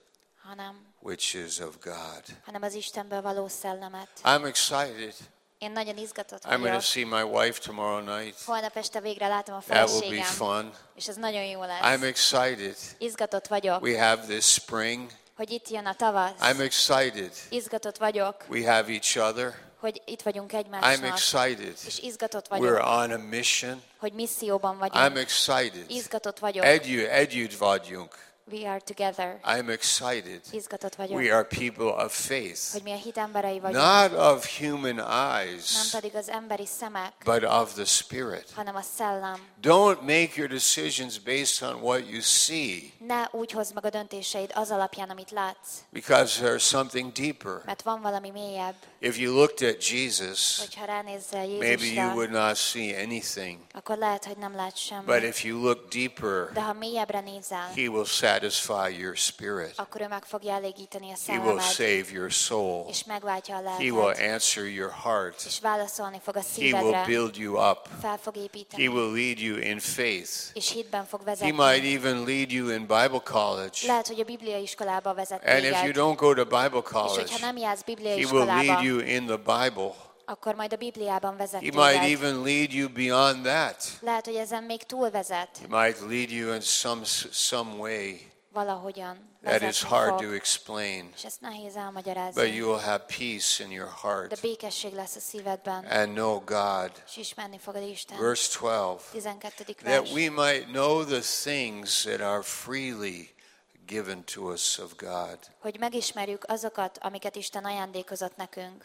which is of God. hanem az Istenből való szellemet. I'm excited. Én nagyon izgatott I'm going to vagyok. see my wife tomorrow night. Holnap este végre látom a That will be feleségem, fun. és ez nagyon jó lesz. I'm excited. Izgatott vagyok, We have this spring. hogy itt jön a tavasz. I'm excited. Izgatott vagyok, We have each other. hogy itt vagyunk I'm egymásnak. excited. És izgatott We're vagyok, on a mission. hogy misszióban I'm vagyunk. excited. Izgatott vagyok. Együtt vagyunk. We are together. I'm excited. Izgatott vagyok, We are people of faith. hogy mi a hit emberei vagyunk. Not of human Nem eyes, pedig az emberi szemek, but of the Spirit. hanem a szellem. Don't make your decisions based on what you see, Ne úgy hozd meg a döntéseid az alapján, amit látsz, because there's something deeper. mert van valami mélyebb. If you looked at Jesus, Hogyha ránézzel maybe you Jézusra, would not see anything. akkor lehet, hogy nem látsz But semmit. if you look deeper, De ha mélyebbre nézel, He will satisfy your spirit. akkor ő meg fogja elégíteni a He will szellemed, save your soul. és megváltja a He will lelked, answer your heart. és válaszolni fog a He will szívedre, build you up. fel fog He építeni, will lead you in faith. és hitben fog He vezetni. might even lead you in Bible college. Lehet, hogy a Biblia iskolába vezet And if you téged, don't go to Bible és college, hogyha nem jársz Biblia He will lead iskolába, you in the Bible. akkor majd a Bibliában vezet He might téged. even lead you beyond that. Lehet, hogy ezen még túl vezet, He might lead you in some way valahogyan that is vezetni hard fog, to explain. és ezt nehéz But elmagyarázni. you will have peace in your De heart békesség lesz a szívedben, and know God. és ismerni fogod Isten. Verse 12. 12. That vers. we might know the things that are freely given to us of God. Hogy megismerjük azokat, amiket Isten ajándékozott nekünk.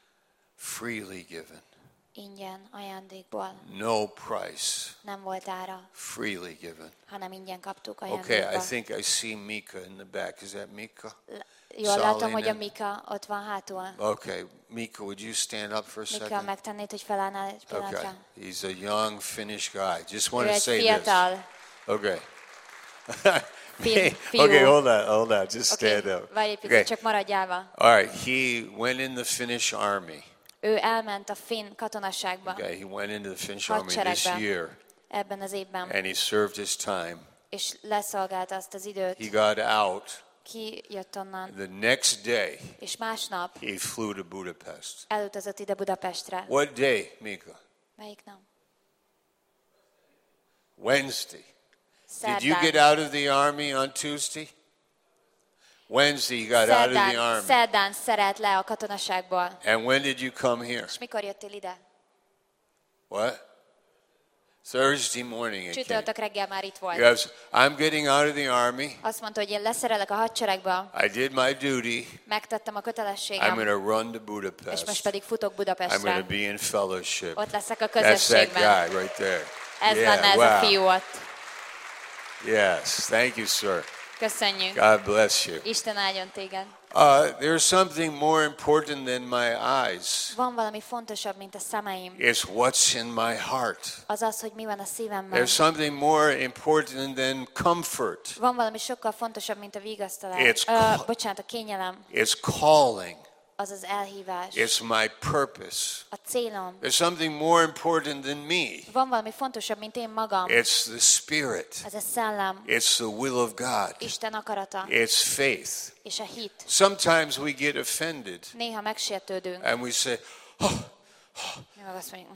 Freely given. Ingyen, ajándékból. No price. Nem volt ára, Freely given. hanem ingyen kaptuk Okay, I ajándékba. think I see Mika in the back. Is that Mika? Jól látom, Szalinen. hogy a Mika ott van hátul. Okay, Mika, would you stand up for a Mika, second? megtennéd, hogy felállnál egy Okay, pillanatra? he's a young Finnish guy. Just Ő want to egy say this. fiatal. Okay. Fiú. Okay, hold on. Just stand Oké, up. várj egy picit, Okay. csak maradj állva. All right, he went in the Finnish army. Ő elment a finn katonaságba Okay, he went into the Finnish army this hadseregbe year, ebben az évben, and he served his time. és leszolgálta azt az időt. He got out. Ki jött onnan, The next day, és másnap he flew to Budapest. elutazott ide Budapestre. What day, Mika? Melyik nap? Wednesday. Did you get Szerdán. out of the army on Tuesday? Wednesday you got out of the army. Szerdán szerelt le a katonaságból. And when did you come here? És mikor jöttél ide? What? Thursday morning it came. Csütörtök reggel már itt volt. Yes, I'm getting out of the army. Azt mondta, hogy én leszerelek a hadseregbe, I did my duty. megtettem a I'm kötelességem, going to run to és Budapest. most pedig futok I'm going Budapestre. to be in fellowship. Ott leszek a That's that közösségben. guy right there. Ez lenne ez a fiú ott. Yes, thank you, sir. Köszönjük. God bless you. Isten áldjon téged. There's something more important than my eyes. Van valami fontosabb, mint a szemeim. It's what's in my heart. Az az, hogy mi van a szívemben. There's something more important than comfort. Van valami sokkal fontosabb, mint a vigasztalás. It's Bocsánat, a kényelem. It's calling. Az az elhívás. It's my purpose. A célom. There's something more important than me. Van valami fontosabb, mint én magam. It's the Spirit. Ez a szellem. It's the will of God. Isten akarata. It's faith. És a hit. Sometimes we get offended Néha megsértődünk. and we say, Mi meg azt mondjuk,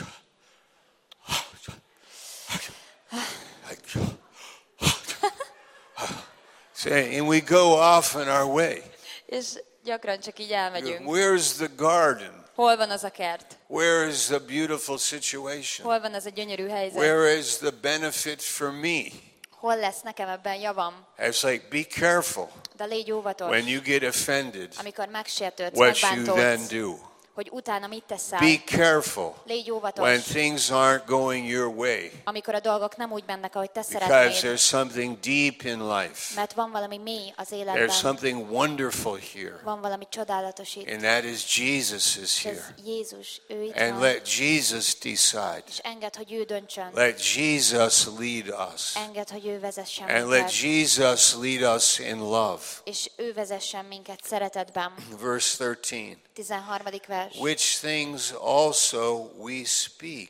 and we go off on our way. és gyakran csak így elmegyünk. Where's the garden? Hol van az a kert? Where is the beautiful situation? Hol van az a gyönyörű helyzet? Where is the benefit for me? Hol lesz nekem ebben javam? It's like, be careful De légy óvatos, when you get offended, amikor megsértődsz, what you then megbántódsz, do. hogy utána mit teszel. Be careful Légy when óvatos, things aren't going your way, amikor a dolgok nem úgy mennek, ahogy te because szeretnéd. there's something deep in life. Mert van valami mély az There's életben. something wonderful here, Van valami csodálatos itt. and that is Jesus is És ez here. Jézus, ő itt And van. let Jesus decide. És engedd, hogy ő döntsön. Let Jesus lead us. Engedd, hogy ő vezessen And let minket. Jesus lead us in love. És ő vezessen minket szeretetben. Verse 13. 13. vers. Which things also we speak,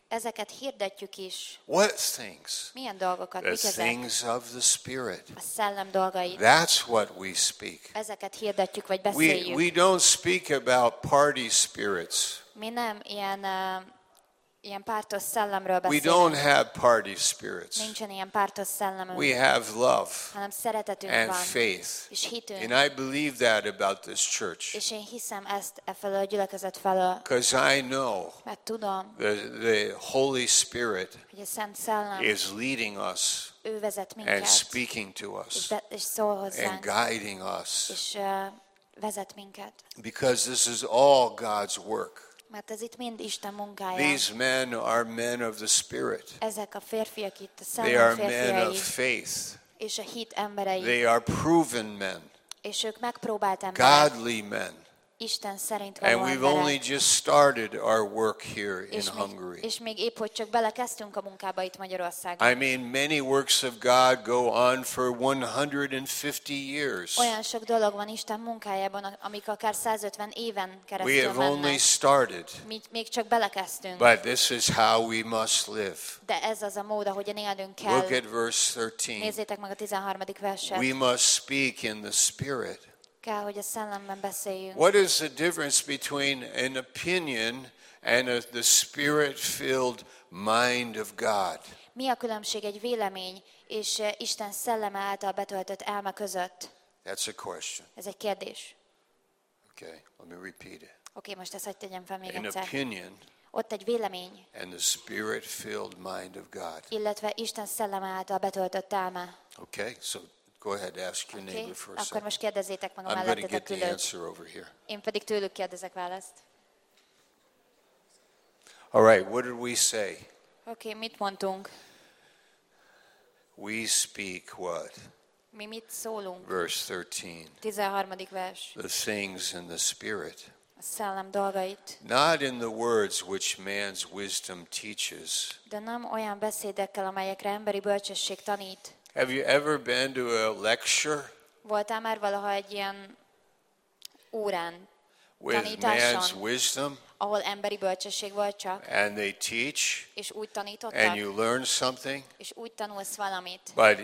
Ezeket hirdetjük is. What things? Milyen dolgokat? The Mik ezek? things of the Spirit. A szellem dolgait. That's what we speak. Ezeket hirdetjük, vagy We beszéljük. don't speak about party spirits. Mi nem ilyen pártos szellemről We beszélünk. don't have party spirits. Nincsen ilyen pártos szellemünk, We have love hanem szeretetünk and van, faith. és hitünk. And I believe that about this church. És én hiszem ezt felől a gyülekezet felől, Because I know mert tudom, the Holy Spirit hogy a Szent Szellem, is leading us ő vezet and minket, speaking to us és szól and hozzánk, guiding us. és vezet minket. Because this is all God's work. Mert ez itt mind Isten munkája. These men are men of the Spirit. Ezek a férfiak itt, a They Szellem are men férfiai, of faith. és a hit emberei, They are proven men, és ők megpróbált emberek, godly men. Isten szerint And való we've only emberek. just started our work here in És Hungary. és még épp, hogy csak belekezdtünk a munkába itt Magyarországon. I mean, many works of God go on for 150 years. Olyan sok dolog van Isten munkájában, amik akár 150 éven We keresztül have only mennek. started, Mi még csak belekezdtünk. but this is how we must live. De ez az a mód, ahogyan élnünk Look kell. at verse 13. Nézzétek meg a 13. verset. We must speak in the Spirit. Kell, hogy a szellemben beszéljünk. What is the difference between an opinion and the Spirit-filled mind of God? Mi a különbség egy vélemény és Isten szelleme által betöltött elme között? That's a question. Ez egy kérdés. Okay, let me repeat it. Oké, most ezt hadd tegyem fel még An egyszer. opinion Ott egy vélemény, and the Spirit-filled mind of God. illetve Isten szelleme által betöltött elme. Okay, so go ahead, ask your Oké? neighbor for a Akkor second. most kérdezzétek meg a I'm going to get mellettetek the ülőt. answer over here. Én pedig tőlük kérdezek választ. All right, what did we say? Oké, mit mondtunk? We speak what? Mi mit szólunk? Verse 13. 13. vers. The things in the Spirit. A szellem dolgait. Not in the words which man's wisdom teaches. De nem olyan beszédekkel, amelyekre emberi bölcsesség tanít. Have you ever been to a lecture Voltál már valaha egy ilyen órán, with tanításon, man's wisdom ahol emberi bölcsesség volt csak, and they teach és úgy and tanítottak, you learn something, és úgy tanulsz valamit, but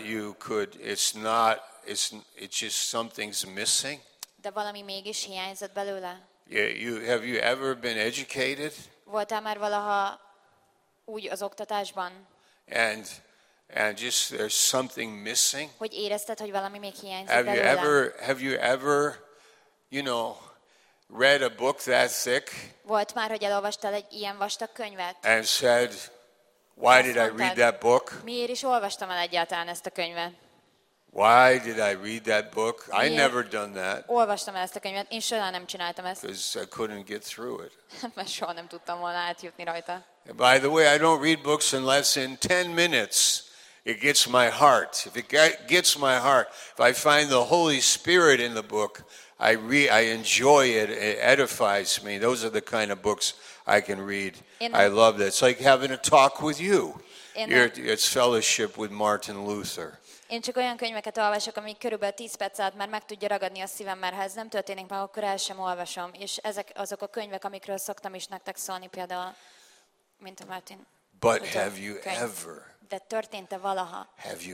it's just something's missing? de valami mégis hiányzott belőle? Have you ever been educated Voltál már valaha úgy az oktatásban, and just there's something missing? hogy érezted, hogy valami még hiányzik belőle? Have you ever, read a book that thick Volt már, hogy elolvastál egy ilyen vastag könyvet? and said, why did I read that book? Miért is olvastam el egyáltalán ezt a könyvet? Why did I read that book? I Miért? never done that Olvastam el ezt a könyvet, én soha nem csináltam ezt, because I couldn't get through it. mert soha nem tudtam volna átjutni rajta. By the way, I don't read books unless in 10 minutes it gets my heart. If it gets my heart, if I find the Holy Spirit in the book, I enjoy it. It edifies me. Those are the kind of books I can read. I love that. It's like having a talk with you. It's fellowship with Martin Luther. Én csak olyan könyveket olvasok, amik körülbelül 10 perc alatt már meg tudja ragadni a szívem, mert ha ez nem történik meg, akkor el sem olvasom. És ezek azok a könyvek, amikről szoktam is nektek szólni, például, mint a Martin But Luther have you könyv. ever De történt-e valaha,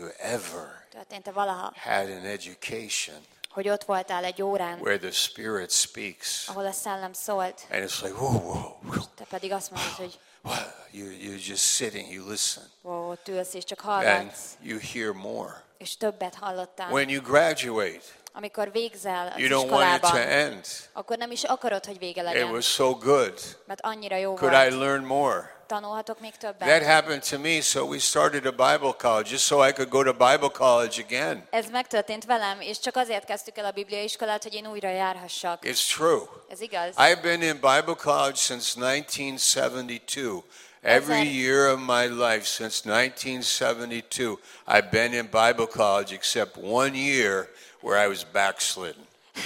had an education hogy ott voltál egy órán, where the Spirit speaks ahol a szellem szólt, and it's like, whoa. te pedig azt mondod, hogy You're just sitting, you listen, ó, ott ülsz és csak and hallgatsz, you hear more. és többet hallottál. When you graduate, Amikor végzel az you don't want it to iskolában, end. akkor nem is akarod, hogy vége It legyen, was so good. mert annyira jó Could I volt. learn more? Tanulhatok még That többet. happened to me, so we started a Bible college just so I could go to Bible college again. Ez megtörtént velem, és csak azért kezdtük el a bibliai iskolát, hogy én újra járhassak. It's true. Ez igaz? I've been in Bible college since 1972. Every year of my life since 1972, I've been in Bible college except 1 year where I was backslidden.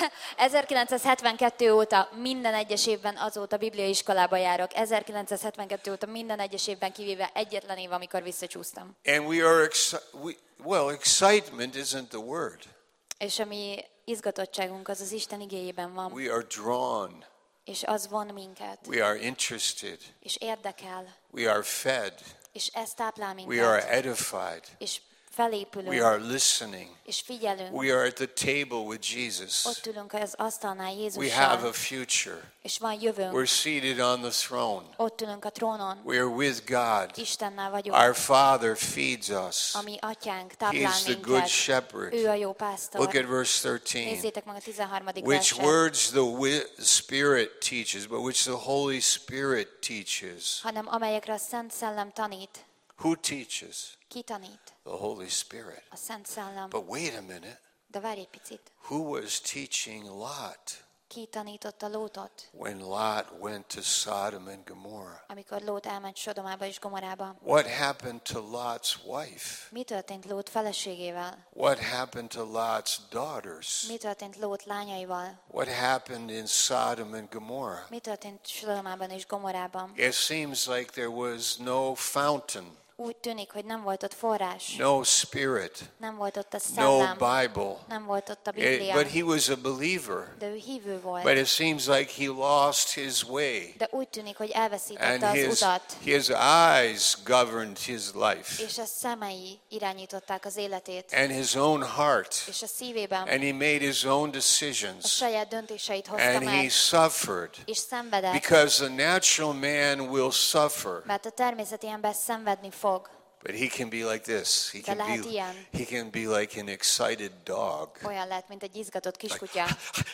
1972 óta minden egyes évben azóta bibliai iskolába járok. 1972 óta minden egyes évben kivéve egyetlen év, amikor visszacsúsztam. And we are excitement isn't the word. És a mi izgatottságunk az az Isten igéjében van. We are drawn. És az von minket. We are interested. És érdekel. We are fed. És ez táplál minket. We are edified. És felépülünk. We are listening. És figyelünk. We are at the table with Jesus. Ott ülünk az asztalnál Jézussal. We have a future. És van jövőnk. We're seated on the throne. Ott ülünk a trónon. We are with God. Istennel vagyunk. Our Father feeds us. A mi atyánk He táplál is the minket. good shepherd. Ő a jó pásztor. Look at verse 13. Nézzétek meg a 13. Which verset. words the Spirit teaches, but which the Holy Spirit teaches. Hanem amelyekre a Szent Szellem tanít. Who teaches? Ki tanít? The Holy Spirit. A Szent Szellem. But wait a minute. De várj egy picit. Who was teaching Lot Ki tanította Lótot, when Lot went to Sodom and Gomorrah? amikor Lót elment Sodomába és Gomorába? What happened to Lot's wife? Mi történt Lót feleségével? What happened to Lot's daughters? Mi történt Lót lányaival? What happened in Sodom and Gomorrah? Mi történt Sodomában és Gomorában? It seems like there was no fountain, Úgy tűnik, hogy nem volt ott forrás, no spirit, nem volt ott a no szellem, Bible. nem volt ott a Biblia, But he was a believer. de ő hívő volt. But it seems like he lost his way. De úgy tűnik, hogy elveszítette And az his utat, eyes governed his life. és a szemei irányították az életét, And his own heart. és a szívében And he made his own a decisions. saját döntéseit hozta And he meg, suffered. és szenvedett, Because the natural man will suffer. mert a természeti ember szenvedni fog. But he can be like this. De lehet ilyen. He can be like an excited dog. Olyan lehet, mint egy izgatott kiskutya,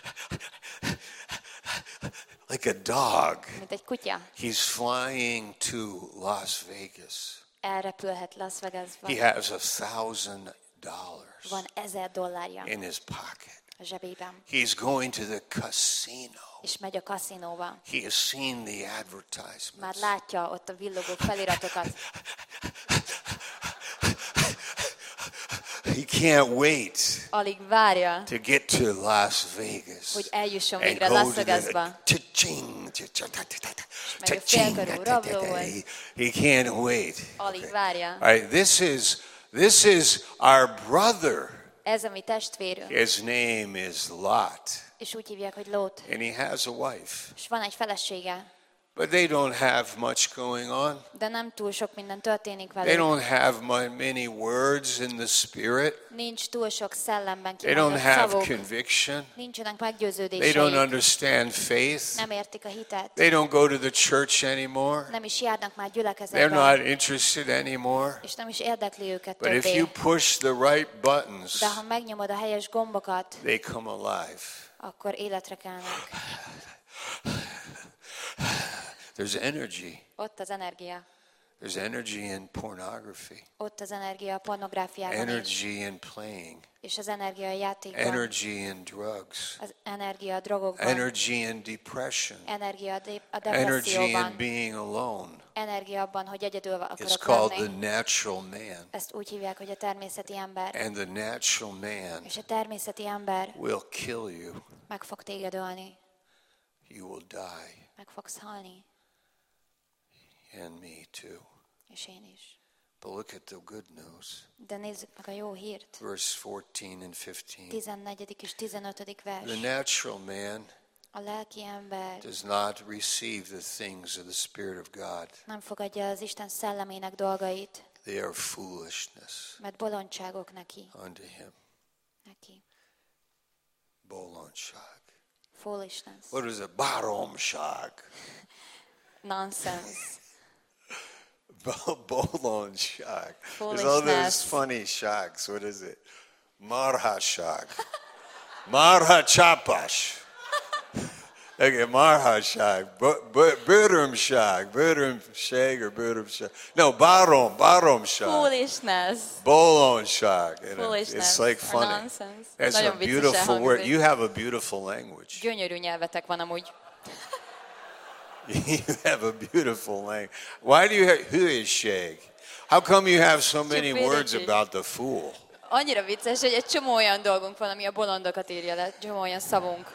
Like a dog. mint egy kutya. He's flying to Las Vegas. Elrepülhet Las Vegasba. He has $1,000 Van $1000 in his pocket. a zsebében, He's going to the casino. és megy a kaszinóba. He has seen the Már advertisements. látja ott a villogó feliratokat. He can't wait Alig várja, to get to Las Vegas. hogy eljusson And végre go Las to the Vegasba. cha-ching, Megy a félkörű rablóhoz. He can't wait. Alig várja. All right, this is our brother. Ez a mi testvérünk, His name is Lot, és úgy hívják, hogy Lót. and he has a wife. És van egy felesége, But they don't have much going on. de nem túl sok minden történik They velük. don't have many words in the spirit. Nincs túl sok szellemben They don't kimondott have szavuk. conviction. Nincsenek They don't meggyőződéseik. understand faith. Nem értik a hitet. They don't go to the church anymore. Nem is járnak már They're gyülekezetbe. not interested anymore. És nem is érdekli őket But if többé. you push the right buttons, De ha megnyomod a helyes gombokat, they come alive. akkor életre kelnek. There's energy. Ott az energia. There's energy in pornography. Ott az energia a pornográfiában is. Energy in playing. És az energia a játékban. Energy in drugs. Az energia a drogokban. Energy in depression. Energia a Energy in depresszióban. being alone. Energia abban, hogy egyedül It's akarok called the lenni. natural man. Ezt úgy hívják, hogy a természeti ember. And the natural man És a természeti ember will kill you. meg fog téged ölni. You will die. Meg fogsz halni. And me too. És én is. But look at the good news. De nézzük meg a jó hírt. Verse 14 and 15. 14. és 15. vers. The natural man A lelki ember does not receive the things of the Spirit of God. nem fogadja az Isten szellemének dolgait, They are foolishness mert bolondságok neki. unto him. Neki. Bolondság. Foolishness. What is it? Baromság. Nonsense. Bolondság. There's all Foolishness. those funny shags. What is it? Marhaság. Marhachapas. Okay, marhaság. Börömság. Börömség or börömság. No, baromság. Foolishness. Bolondság. You know, Foolishness. It's like or funny. nonsense. That's a Nagyon viccesen beautiful word. hangzik. You have a beautiful language. Gyönyörű nyelvetek van amúgy. You have a beautiful language. Why do you have hülyeség? How come you have so many words Stupidity. about the fool? Annyira vicces, hogy egy csomó olyan dolgunk van, ami a bolondokat írja le. Csomó olyan szavunk.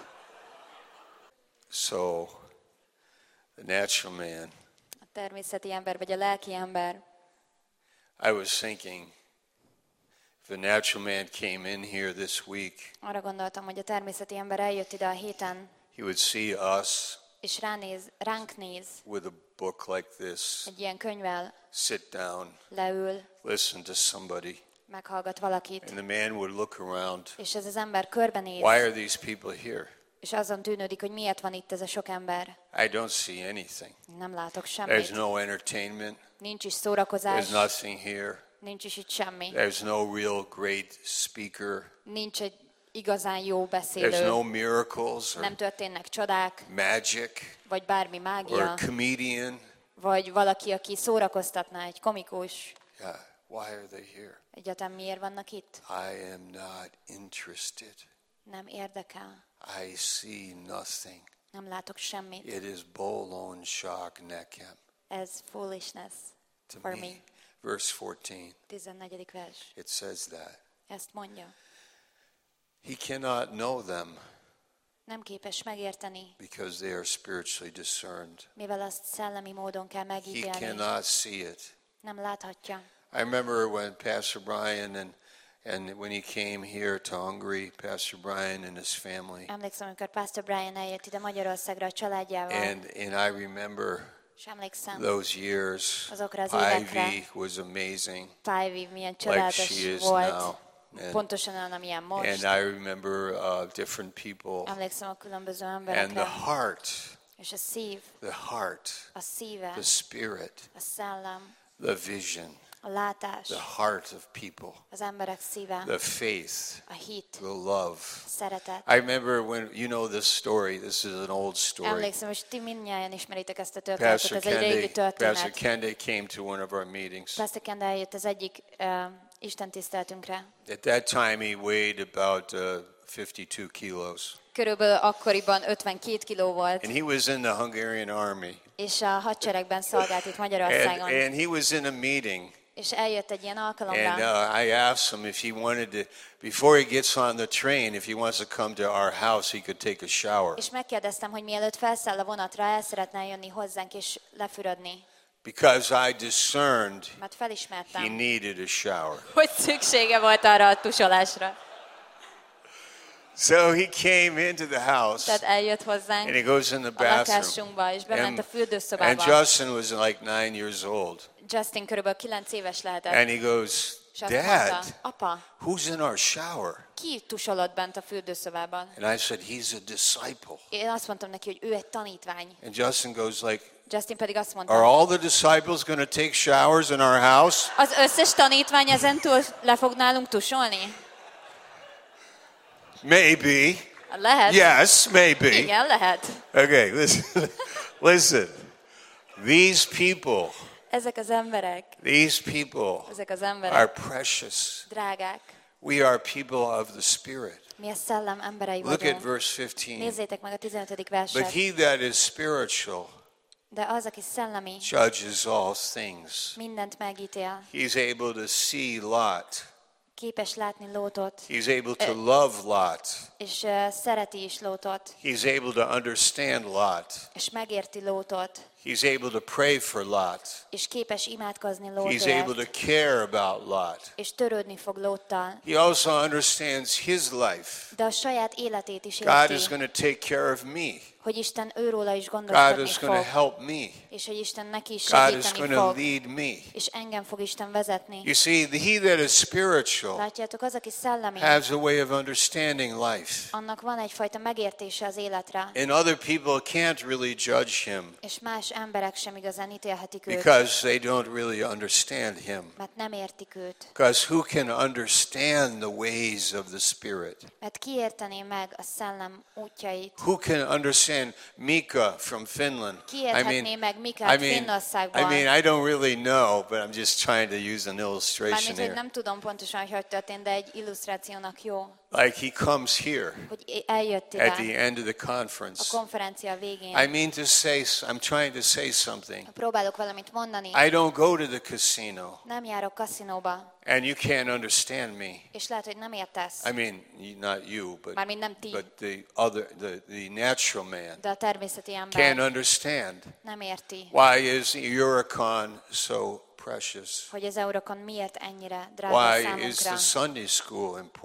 So, the natural man. A természeti ember, vagy a lelki ember. I was thinking, if a natural man came in here this week, Arra gondoltam, hogy a természeti ember eljött ide a héten, he would see us és ránk néz with a book like this, egy ilyen könyvvel, sit down, leül, listen to somebody, meghallgat valakit, and the man would look around. és ez az ember körbenéz, Why are these people here? és azon tűnődik, hogy miért van itt ez a sok ember. I don't see anything. Nem látok There's semmit. no entertainment. Nincs is szórakozás, There's nothing here. nincs is itt semmi. There's no real great speaker. Nincs egy igazán jó There's beszélő, no miracles or nem történnek csodák, magic vagy bármi or mágia, a comedian. vagy valaki, aki szórakoztatná, egy komikus. Yeah, why are they here? Egyáltalán miért vannak itt? I am not interested. Nem érdekel. I see nothing. Nem látok semmit. It is bolon shock nekem. Ez foolishness To for me. me. Verse 14, 14. vers. it says that. Ezt mondja. He cannot know them Nem képes megérteni, because they are spiritually discerned. mivel azt szellemi módon kell He megítélni. cannot see it. Nem láthatja. I remember when Pastor Brian and when he came here to Hungary, Pastor Brian and his family. Emlékszem, amikor Pastor Brian eljött ide Magyarországra a családjával, And I remember és emlékszem, those years. Azokra az évekre. Ivy was amazing, Five milyen like csodálatos she is volt, now. pontosan olyan, amilyen most. And I remember different people Emlékszem a különböző and emberekre, the heart, és a szív, the a szíve, the spirit, a szellem, the vision, a látás, the heart of people, az emberek szíve, the faith, a hit, the love. a szeretet. I remember when, you know this story, this is an old story. Emlékszem, és ti mindnyájan ismeritek ezt a történetet, Pastor ez egy régi Pastor történet. Kende came to one of our meetings. Pastor Kende eljött az egyik Isten tiszteltünkre. At that time he weighed about 52 kilos. Körülbelül akkoriban 52 kiló volt, And he was in the Hungarian army. és a hadseregben szolgált itt Magyarországon. And he was in a meeting. És eljött egy ilyen alkalomra, And I asked him if he wanted to, before he gets on the train, if he wants to come to our house, he could take a shower. és megkérdeztem, hogy mielőtt felszáll a vonatra, el szeretne jönni hozzánk és lefürödni, Because I discerned mert he felismertem, needed a shower. hogy szüksége volt arra a tusolásra. So he came into the house Tehát eljött hozzánk and he goes in the a bathroom. lakásunkba, és bement a And fürdőszobába. Justin was like 9 years old. Justin körülbelül 9 éves lehetett, And he goes, és azt Dad, mondta, apa, who's in our shower? ki tusolott bent a fürdőszobában? And I said, he's a disciple. Én azt mondtam neki, hogy ő egy tanítvány. And Justin goes like, Justin pedig azt are mondta, all the disciples going to take showers in our house? az összes tanítvány ezentúl le fog nálunk tusolni? Maybe. Lehet. Yes, maybe. Igen, lehet. Okay, listen. Listen. These people, Ezek az emberek, ezek az are emberek precious. drágák. We are people of the Spirit. Mi a szellem emberei Look at vagyunk. verse 15. Nézzétek meg a 15. But verset. he that is spiritual De az, aki szellemi, judges all things. mindent megítél. He's able to see Lot. Képes látni Lótot, He's able to love Lot. és szereti is Lótot, He's able to understand Lot. és megérti Lótot, He's able to pray for Lot. és képes imádkozni He's able Lótért, to care about Lot. és törődni fog Lóttal. He also understands his life. De a saját életét is God is érti, going to take care of me. hogy Isten őróla is God gondoskodni is going to fog, help me. és hogy Isten neki is God is segíteni going to fog, lead me. és engem fog Isten vezetni. You see, he that is spiritual Látjátok, az, aki szellemi, has a way of understanding life. annak van egyfajta megértése az életre, And other people can't really judge him és más emberek sem igazán ítélhetik őt, because they don't really understand him. mert nem értik őt. Because who can understand the ways of the Spirit? Mert ki értené meg a szellem útjait? Who can understand Mika from Finland? Ki érthetné meg Mikát Finnországban? I don't really know, but I'm just trying to use an illustration Mármint, hogy here. nem tudom pontosan, hogy történt, de egy illusztrációnak jó, Like he comes here hogy eljött at ide the end of the a conference. konferencia végén. I mean to say, I'm trying to say something. Próbálok valamit mondani, I don't go to the casino, nem járok kaszinóba, and you can't understand me. és lehet, hogy nem értesz, I mean, not you, mármint nem ti, but the natural man de a természeti can't ember understand. nem érti, Why is Eurocon so precious? hogy az Eurocon miért ennyire drága Why is számunkra, the Sunday school important?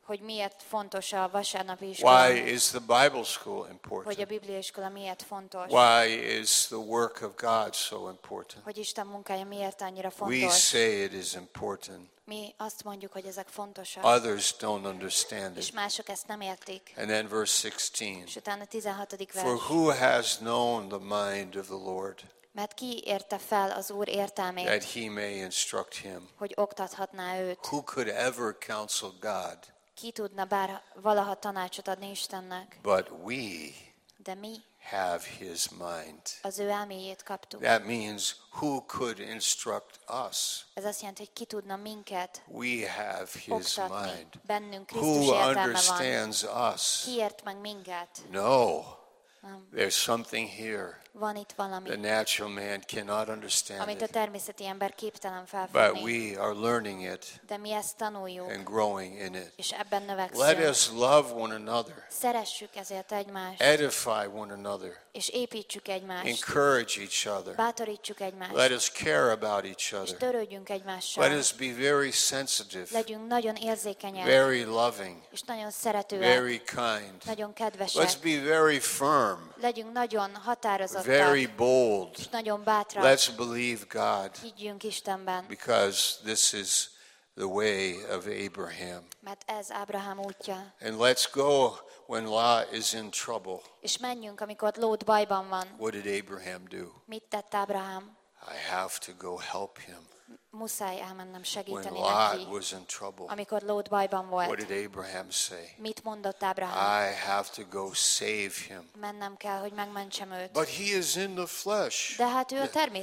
hogy miért fontos a vasárnapi iskola, Why is the Bible school hogy a important? bibliaiskola miért fontos, Why is the work of God so important? hogy Isten munkája miért annyira We fontos. say it is important. Mi azt mondjuk, hogy ezek fontosak, Others don't understand és it. mások ezt nem értik. And then verse 16. És utána 16. For vers. who has known the mind of the Lord, Mert ki érte fel az Úr értelmét, that he may instruct him? hogy oktathatná őt? Who could ever counsel God? Ki tudna bár valaha tanácsot adni Istennek? But we De mi have his mind. az ő elméjét kaptuk. That means who could instruct us? Ez azt jelenti, hogy ki tudna minket We have his oktatni. mind. Bennünk Krisztus Who értelme van. understands us? Ki ért meg minket? No. Nem. There's something here. Van itt valami, The natural man cannot understand amit a it, természeti ember képtelen but felfogni. we are learning it De mi ezt tanuljuk, and growing in it. és ebben Let növekszünk. us love one another, Szeressük ezért egymást, edify one another, és építsük egymást, encourage each other. bátorítsuk egymást, Let us care about each és other. törődjünk Let egymással. us be very sensitive, Legyünk nagyon érzékenyek, very loving, és nagyon szeretőek, very kind. nagyon Let's kedvesek. be very firm, Legyünk nagyon határozottak, very bold. és nagyon bátrak. Let's believe God, Higgyünk Istenben, because this is the way of Abraham. mert ez Ábrahám útja. And let's go when Lot is in trouble. És menjünk, amikor Lót bajban van. What did Abraham do? Mit tett Ábrahám? I have to go help him. Muszáj elmennem When segíteni Lot neki. was in trouble, Amikor Lót bajban what volt, did Abraham say? mit mondott Ábrahám? I have to go save him. Mennem kell, hogy megmentsem őt. But he is in the flesh. De hát ő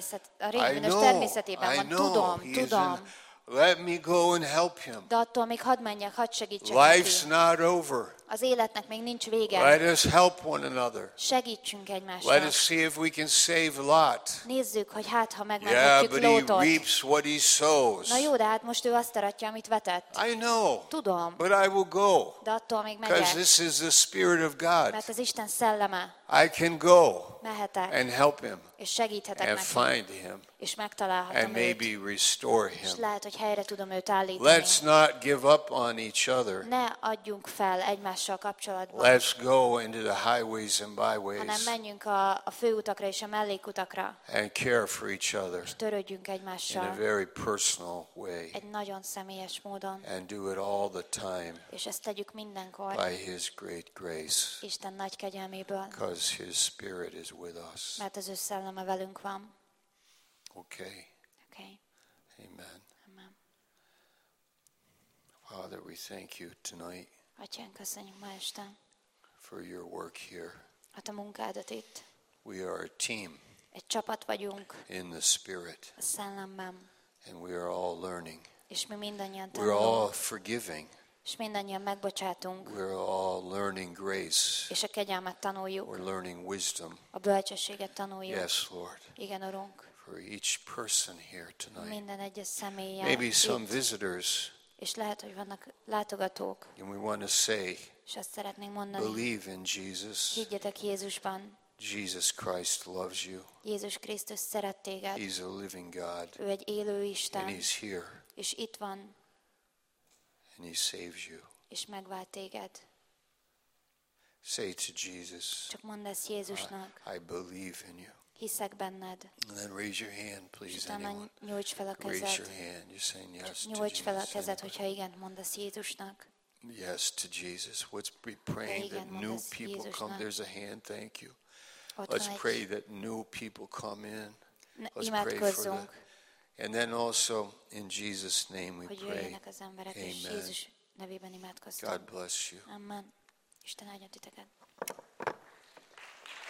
a I rémbűnös know, természetében I van. know. Tudom, He is tudom. in, let me go and help him. De attól még hadd menjek, hadd segítsek Life's neki. not over. Az életnek még nincs vége. Let us help one another. Segítsünk Let egymásnak. us see if we can save Lot. Nézzük, hogy hát, ha Yeah, megmenthetjük but he Lótot. reaps what he sows. Na jó, de hát most ő azt aratja, amit vetett. I know, Tudom, but I will go. de attól még Because megyek. this is the Spirit of God. Mert az Isten szelleme. I can go Mehetek, and help him és segíthetek and neki, find him és and megtalálhatom őt. maybe restore És him. lehet, hogy helyre tudom őt állítani. Let's not give up on each other. Ne adjunk fel egymással kapcsolatban, Let's go into the highways and hanem byways menjünk a főutakra és a mellékutakra, and care for each other és törődjünk in a egymással very personal way egy nagyon személyes módon, and do it all the time és ezt tegyük mindenkor by His great grace Isten nagy kegyelméből, because His Spirit is with us. mert az ő szelleme velünk van. Okay, Okay. amen. Amen. Father, we thank you tonight Atyán, köszönjük ma este for your work here. a te munkádat itt. We are a team Egy csapat vagyunk in the Spirit, a szellemben, and we are all learning. és mi mindannyian We're all tanulunk, forgiving. és mindannyian megbocsátunk, We're all learning grace. és a kegyelmet tanuljuk, We're learning wisdom. a bölcsességet tanuljuk. Yes, Lord. Igen, Urunk, For each person here tonight. minden egyes személlyel Maybe some itt, visitors, és lehet, hogy vannak látogatók, and we want to say, és azt szeretnénk mondani, believe in Jesus. higgyetek Jézusban, Jesus Christ loves you. Jézus Krisztus szeret téged, He's a living God, ő egy élő and Isten, He's here, és itt van, and He saves you. és megvált téged. Say to Jesus, Csak mondd ezt Jézusnak, I believe in you. hiszek benned, And then raise your hand, és please, utána anyone. nyújtsd fel a Raise your kezed, hand. You're saying yes to nyújtsd fel a Jesus. kezed, hogyha igent mondasz Jézusnak. Yes to Jesus. Let's be praying that igen, new mondasz people come. Jézusnak. There's a hand. Thank you. Ott Let's van pray egy, that new people come in. Let's pray for imádkozzunk, the. And then also in Jesus' name we hogy pray. jöjjenek az emberek, és Amen. Jézus nevében imádkoztunk. God bless you. Amen. Isten áldjon titeket.